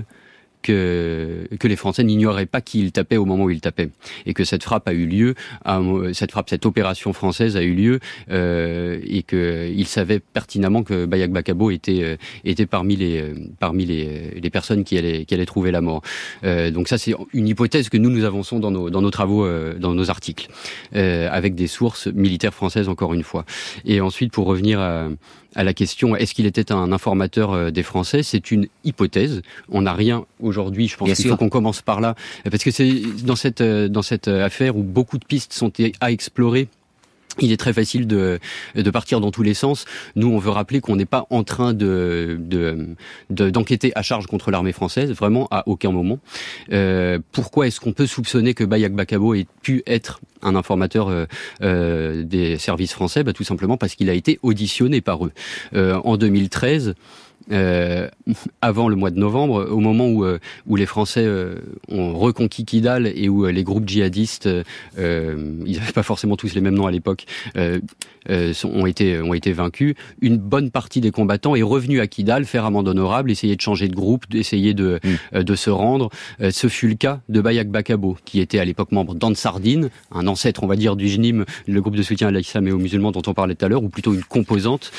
que, que les Français n'ignoraient pas qui ils tapaient au moment où ils tapaient, et que cette frappe a eu lieu, cette frappe, cette opération française a eu lieu, euh, et qu'ils savaient pertinemment que Bayak Bakabo était euh, était parmi les parmi les, les personnes qui allaient qui allaient trouver la mort. Euh, donc ça, c'est une hypothèse que nous nous avançons dans nos dans nos travaux, euh, dans nos articles, euh, avec des sources militaires françaises encore une fois. Et ensuite, pour revenir à à la question, est-ce qu'il était un informateur des Français? C'est une hypothèse. On n'a rien aujourd'hui. Je pense Bien qu'il sûr. faut qu'on commence par là, parce que c'est dans cette dans cette affaire où beaucoup de pistes sont à explorer. Il est très facile de, de partir dans tous les sens. Nous, on veut rappeler qu'on n'est pas en train de, de, de d'enquêter à charge contre l'armée française, vraiment à aucun moment. Euh, pourquoi est-ce qu'on peut soupçonner que Bayak Bakabo ait pu être un informateur euh, euh, des services français? Bah, tout simplement parce qu'il a été auditionné par eux. Euh, en deux mille treize, Euh, avant le mois de novembre, au moment où, euh, où les Français euh, ont reconquis Kidal et où euh, les groupes djihadistes, euh, ils n'avaient pas forcément tous les mêmes noms à l'époque, euh, euh, sont, ont été ont été vaincus. Une bonne partie des combattants est revenue à Kidal, faire amende honorable, essayer de changer de groupe, essayer de mmh. euh, de se rendre. Euh, ce fut le cas de Bayak Bakabo, qui était à l'époque membre d'Ansardine, un ancêtre, on va dire, du J N I M, le groupe de soutien à l'islam et aux musulmans dont on parlait tout à l'heure, ou plutôt une composante.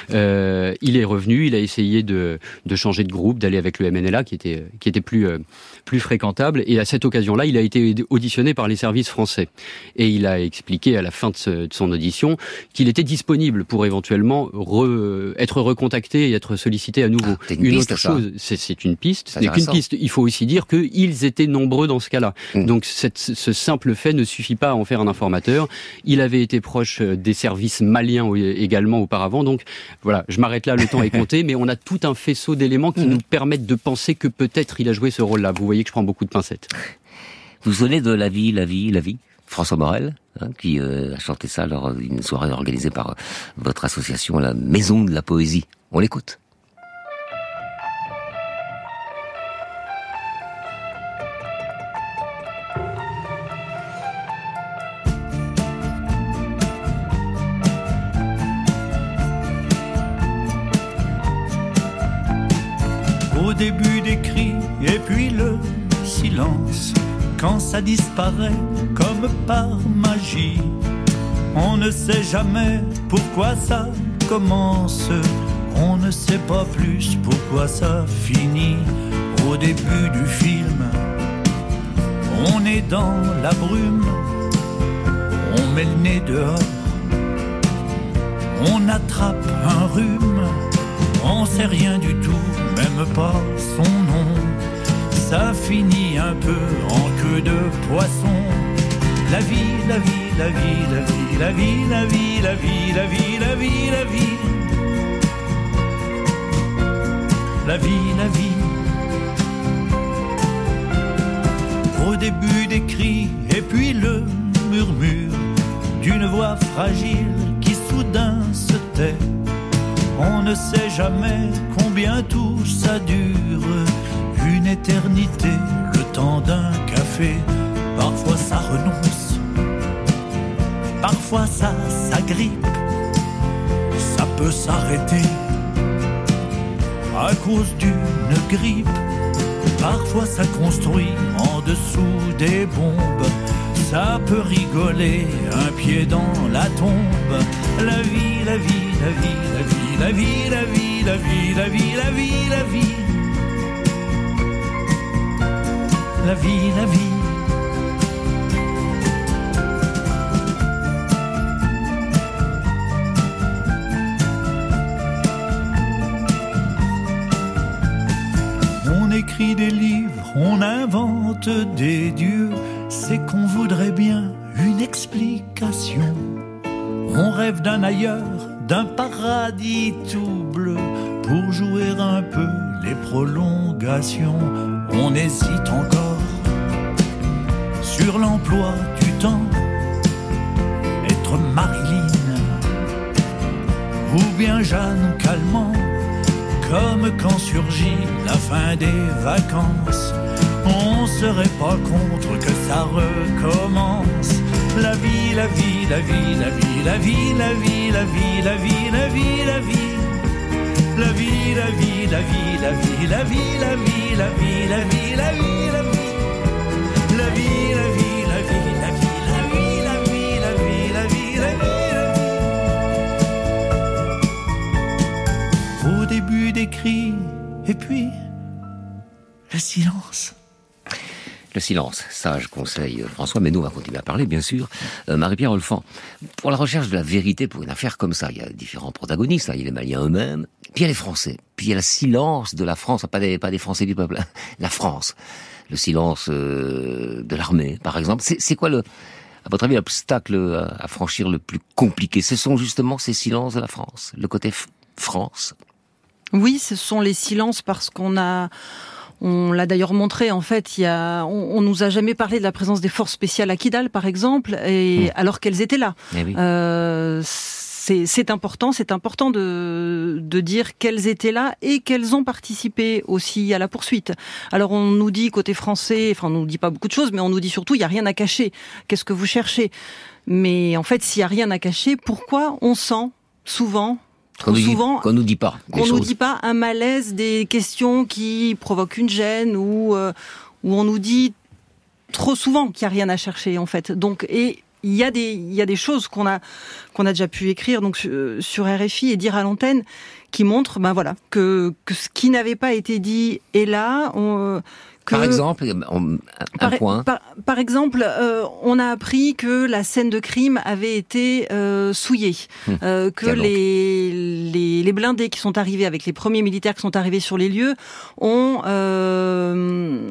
Euh, il est revenu, il a essayé de, de changer de groupe, d'aller avec le M N L A qui était, qui était plus, euh, plus fréquentable. Et à cette occasion-là, il a été auditionné par les services français. Et il a expliqué à la fin de, ce, de son audition qu'il était disponible pour éventuellement re, être recontacté et être sollicité à nouveau. Ah, une, une piste, autre chose, c'est, c'est une piste, ce n'est qu'une piste. Il faut aussi dire qu'ils étaient nombreux dans ce cas-là. Mmh. Donc cette, ce simple fait ne suffit pas à en faire un informateur. Il avait été proche des services maliens également auparavant. Donc voilà, je m'arrête là, le temps est compté, mais on a tout un faisceau d'éléments qui mmh. nous permettent de penser que peut-être il a joué ce rôle-là. Vous voyez que je prends beaucoup de pincettes. Vous vous souvenez de La vie, la vie, la vie, François Morel, hein, qui euh, a chanté ça lors d'une soirée organisée par euh, votre association, la Maison de la Poésie. On l'écoute. Au début des cris et puis le silence, quand ça disparaît comme par magie. On ne sait jamais pourquoi ça commence, on ne sait pas plus pourquoi ça finit. Au début du film, on est dans la brume, on met le nez dehors, on attrape un rhume, on sait rien du tout, même pas son nom. Ça finit un peu en queue de poisson. La vie, la vie, la vie, la vie, la vie, la vie, la vie, la vie, la vie, la vie. La vie, la vie. Au début des cris et puis le murmure d'une voix fragile qui soudain se tait. On ne sait jamais combien tout ça dure. Une éternité, le temps d'un café. Parfois ça renonce, parfois ça s'agrippe. Ça peut s'arrêter à cause d'une grippe. Parfois ça construit en dessous des bombes. Ça peut rigoler, un pied dans la tombe. La vie, la vie, la vie, la vie, la vie, la vie, la vie, la vie, la vie, la vie. La vie, la vie. On écrit des livres, on invente des dieux. C'est qu'on voudrait bien une explication. On rêve d'un ailleurs, d'un paradis tout bleu. Pour jouer un peu les prolongations, on hésite encore sur l'emploi du temps. Être Marilyn ou bien Jeanne Calment, comme quand surgit la fin des vacances. On serait pas contre que ça recommence. La vie, la vie, la vie, la vie, la vie, la vie, la vie, la vie, la vie, la vie. La vie, la vie, la vie, la vie, la vie, la vie, la vie, la vie, la vie, la vie. La vie, la vie, la vie, la vie, la vie, la vie, la vie, la vie, la vie, la vie. Au début des cris, et puis le silence. Le silence, sage conseil François, mais nous on va continuer à parler bien sûr. Euh, Marie-Pierre Olphant, pour la recherche de la vérité pour une affaire comme ça, il y a différents protagonistes, hein, il y a les Maliens eux-mêmes, puis il y a les Français, puis il y a le silence de la France, pas des, pas des Français du peuple, la France, le silence euh, de l'armée par exemple. C'est, c'est quoi le, à votre avis, l'obstacle à, à franchir le plus compliqué? Ce sont justement ces silences de la France, le côté f- France. Oui, ce sont les silences parce qu'on a... On l'a d'ailleurs montré, en fait, il y a, on, on nous a jamais parlé de la présence des forces spéciales à Kidal, par exemple, et mmh. alors qu'elles étaient là. Eh oui. euh, c'est, c'est important, c'est important de, de dire qu'elles étaient là et qu'elles ont participé aussi à la poursuite. Alors on nous dit côté français, enfin on nous dit pas beaucoup de choses, mais on nous dit surtout il y a rien à cacher. Qu'est-ce que vous cherchez? Mais en fait, s'il y a rien à cacher, pourquoi on sent souvent Qu'on nous, souvent, dit, qu'on nous dit pas. Qu'on nous dit pas un malaise, des questions qui provoquent une gêne ou euh, où on nous dit trop souvent qu'il y a rien à chercher en fait. Donc et il y a des il y a des choses qu'on a qu'on a déjà pu écrire donc sur, sur R F I et dire à l'antenne qui montrent ben voilà que que ce qui n'avait pas été dit est là. On, Que, par exemple, un par, point. Par, par exemple, euh, on a appris que la scène de crime avait été euh, souillée, hum, euh, que les, les les blindés qui sont arrivés avec les premiers militaires qui sont arrivés sur les lieux ont euh,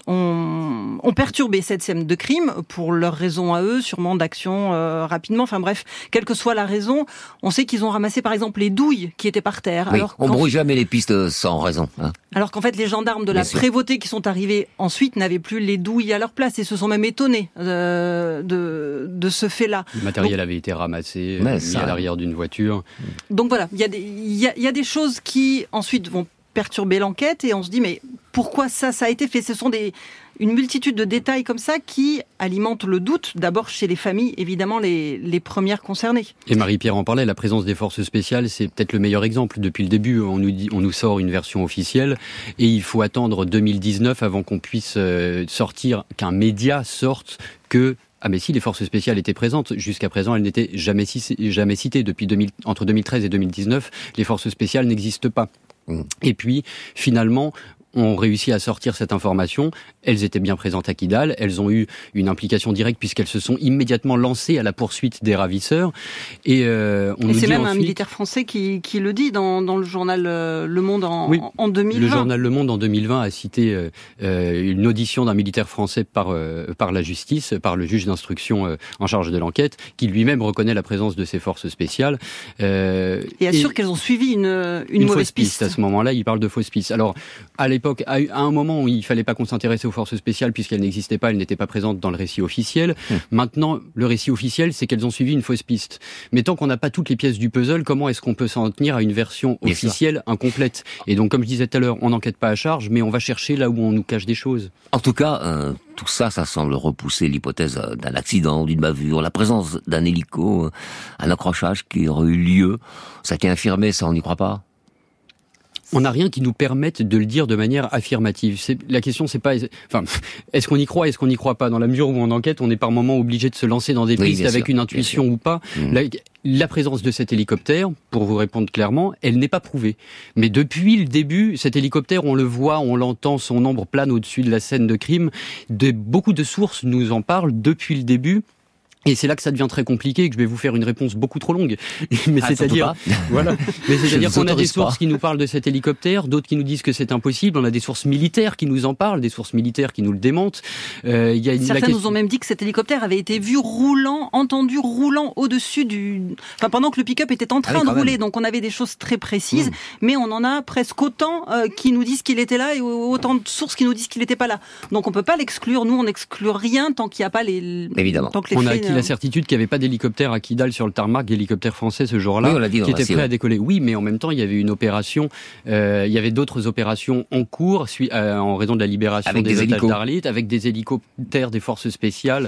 ont, ont perturbé cette scène de crime pour leurs raisons à eux, sûrement d'action euh, rapidement. Enfin bref, quelle que soit la raison, on sait qu'ils ont ramassé par exemple les douilles qui étaient par terre. Oui, alors on brouille jamais les pistes sans raison. Hein. Alors qu'en fait, les gendarmes de la prévôté qui sont arrivés ensuite n'avaient plus les douilles à leur place et se sont même étonnés de, de, de ce fait-là. Le matériel donc, avait été ramassé, mis ça. à l'arrière d'une voiture. Donc voilà, il y, a des, il y, a, il y a des choses qui ensuite vont perturber l'enquête et on se dit mais pourquoi ça, ça a été fait. Ce sont des, une multitude de détails comme ça qui alimentent le doute, d'abord chez les familles, évidemment les, les premières concernées. Et Marie-Pierre en parlait, la présence des forces spéciales, c'est peut-être le meilleur exemple. Depuis le début, on nous, dit, on nous sort une version officielle et il faut attendre deux mille dix-neuf avant qu'on puisse sortir, qu'un média sorte que... Ah mais si, les forces spéciales étaient présentes. Jusqu'à présent, elles n'étaient jamais, jamais citées. Depuis deux mille, entre deux mille treize et deux mille dix-neuf, les forces spéciales n'existent pas. Mmh. Et puis, finalement, ont réussi à sortir cette information. Elles étaient bien présentes à Kidal. Elles ont eu une implication directe puisqu'elles se sont immédiatement lancées à la poursuite des ravisseurs. Et, euh, on et nous c'est dit même ensuite... un militaire français qui, qui le dit dans, dans le journal euh, Le Monde en, oui, en deux mille vingt. Le journal Le Monde en deux mille vingt a cité euh, euh, une audition d'un militaire français par, euh, par la justice, par le juge d'instruction euh, en charge de l'enquête, qui lui-même reconnaît la présence de ces forces spéciales. Euh, et assure et qu'elles ont suivi une, une, une mauvaise fausse piste. piste. À ce moment-là, il parle de fausse piste. Alors, à l'époque, à, à un moment où il fallait pas qu'on s'intéressait aux forces spéciales puisqu'elles n'existaient pas, elles n'étaient pas présentes dans le récit officiel. Mmh. Maintenant, le récit officiel, c'est qu'elles ont suivi une fausse piste. Mais tant qu'on n'a pas toutes les pièces du puzzle, comment est-ce qu'on peut s'en tenir à une version Bien officielle sûr. incomplète ? Et donc, comme je disais tout à l'heure, on n'enquête pas à charge, mais on va chercher là où on nous cache des choses. En tout cas, euh, tout ça, ça semble repousser l'hypothèse d'un accident, d'une bavure, la présence d'un hélico, un accrochage qui aurait eu lieu. Ça qui est infirmé, ça, on n'y croit pas ? On n'a rien qui nous permette de le dire de manière affirmative. C'est, la question, c'est pas, enfin, est-ce qu'on y croit, est-ce qu'on n'y croit pas ? Dans la mesure où on enquête, on est par moments obligé de se lancer dans des pistes oui, avec sûr, une intuition ou pas. Mmh. La, la présence de cet hélicoptère, pour vous répondre clairement, elle n'est pas prouvée. Mais depuis le début, cet hélicoptère, on le voit, on l'entend, son ombre plane au-dessus de la scène de crime. De, beaucoup de sources nous en parlent depuis le début. Et c'est là que ça devient très compliqué et que je vais vous faire une réponse beaucoup trop longue. Mais ah, c'est-à-dire, voilà. Mais c'est-à-dire qu'on a des sources pas. qui nous parlent de cet hélicoptère, d'autres qui nous disent que c'est impossible. On a des sources militaires qui nous en parlent, des sources militaires qui nous le démentent. Euh, il y a une, Certains question... nous ont même dit que cet hélicoptère avait été vu roulant, entendu roulant au-dessus du, enfin pendant que le pick-up était en train ah oui, de rouler. Même. Donc on avait des choses très précises, mmh. mais on en a presque autant euh, qui nous disent qu'il était là et autant de sources qui nous disent qu'il n'était pas là. Donc on peut pas l'exclure. Nous on n'exclut rien tant qu'il n'y a pas les. Évidemment. Tant que les on faits, a la certitude qu'il n'y avait pas d'hélicoptère à Kidal sur le tarmac, d'hélicoptère français ce jour-là, oui, qui était prêt à décoller. Oui, mais en même temps, il y avait une opération, euh, il y avait d'autres opérations en cours suite, euh, en raison de la libération avec des, des otages d'Arlit, avec des hélicoptères des forces spéciales.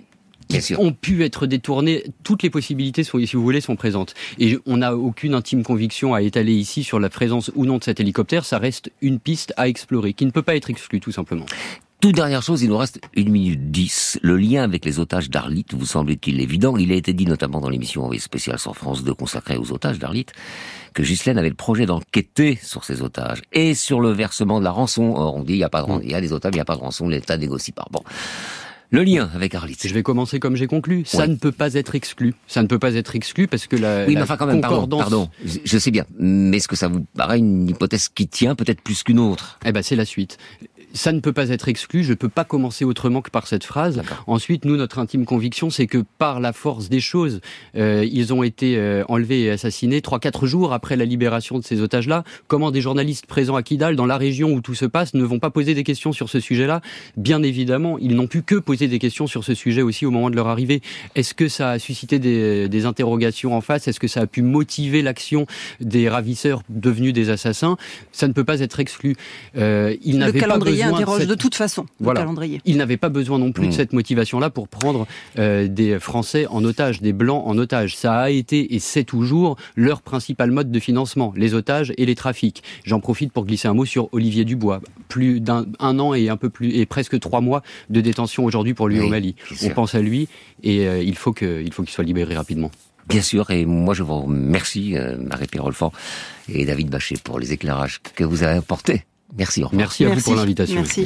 Qui ont pu être détournés. Toutes les possibilités, sont, si vous voulez, sont présentes. Et on n'a aucune intime conviction à étaler ici sur la présence ou non de cet hélicoptère. Ça reste une piste à explorer, qui ne peut pas être exclue, tout simplement. Toute dernière chose, il nous reste une minute dix. Le lien avec les otages d'Arlit vous semble-t-il évident ? Il a été dit notamment dans l'émission Envoyé spéciale sur France deux consacrée aux otages d'Arlit que Ghislaine avait le projet d'enquêter sur ces otages et sur le versement de la rançon. Or, on dit il y a pas de rançon, il y a des otages, il n'y a pas de rançon, l'État négocie pas. Bon. Le lien avec Arlit. Je vais commencer comme j'ai conclu. Ça oui. ne peut pas être exclu. Ça ne peut pas être exclu parce que la, oui, mais la enfin, quand même, concordance... Pardon, pardon, je sais bien. Mais est-ce que ça vous paraît une hypothèse qui tient peut-être plus qu'une autre ? Eh ben, c'est la suite. Ça ne peut pas être exclu, je ne peux pas commencer autrement que par cette phrase. D'accord. Ensuite, nous, notre intime conviction, c'est que par la force des choses, euh, ils ont été euh, enlevés et assassinés trois quatre jours après la libération de ces otages-là. Comment des journalistes présents à Kidal, dans la région où tout se passe, ne vont pas poser des questions sur ce sujet-là ? Bien évidemment, ils n'ont pu que poser des questions sur ce sujet aussi au moment de leur arrivée. Est-ce que ça a suscité des, des interrogations en face ? Est-ce que ça a pu motiver l'action des ravisseurs devenus des assassins ? Ça ne peut pas être exclu. Euh, ils n'avaient pas besoin interroge de, cette... de toute façon le voilà. calendrier. Ils n'avaient pas besoin non plus mmh. de cette motivation-là pour prendre euh, des Français en otage, des Blancs en otage. Ça a été et c'est toujours leur principal mode de financement, les otages et les trafics. J'en profite pour glisser un mot sur Olivier Dubois. Plus d'un un an et un peu plus et presque trois mois de détention aujourd'hui pour lui oui, au Mali. On pense à lui et euh, il faut que il faut qu'il soit libéré rapidement. Bien sûr, et moi je vous remercie, euh, Marie-Pierre Rolfand et David Bachet, pour les éclairages que vous avez apportés. Merci, au revoir. Merci à Merci. vous pour l'invitation. Merci.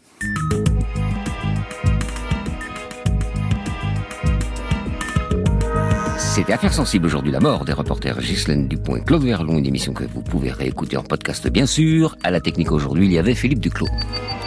C'était Affaires sensibles aujourd'hui, la mort des reporters Ghislaine Dupont et Claude Verlon, une émission que vous pouvez réécouter en podcast bien sûr. À la technique aujourd'hui, il y avait Philippe Duclos.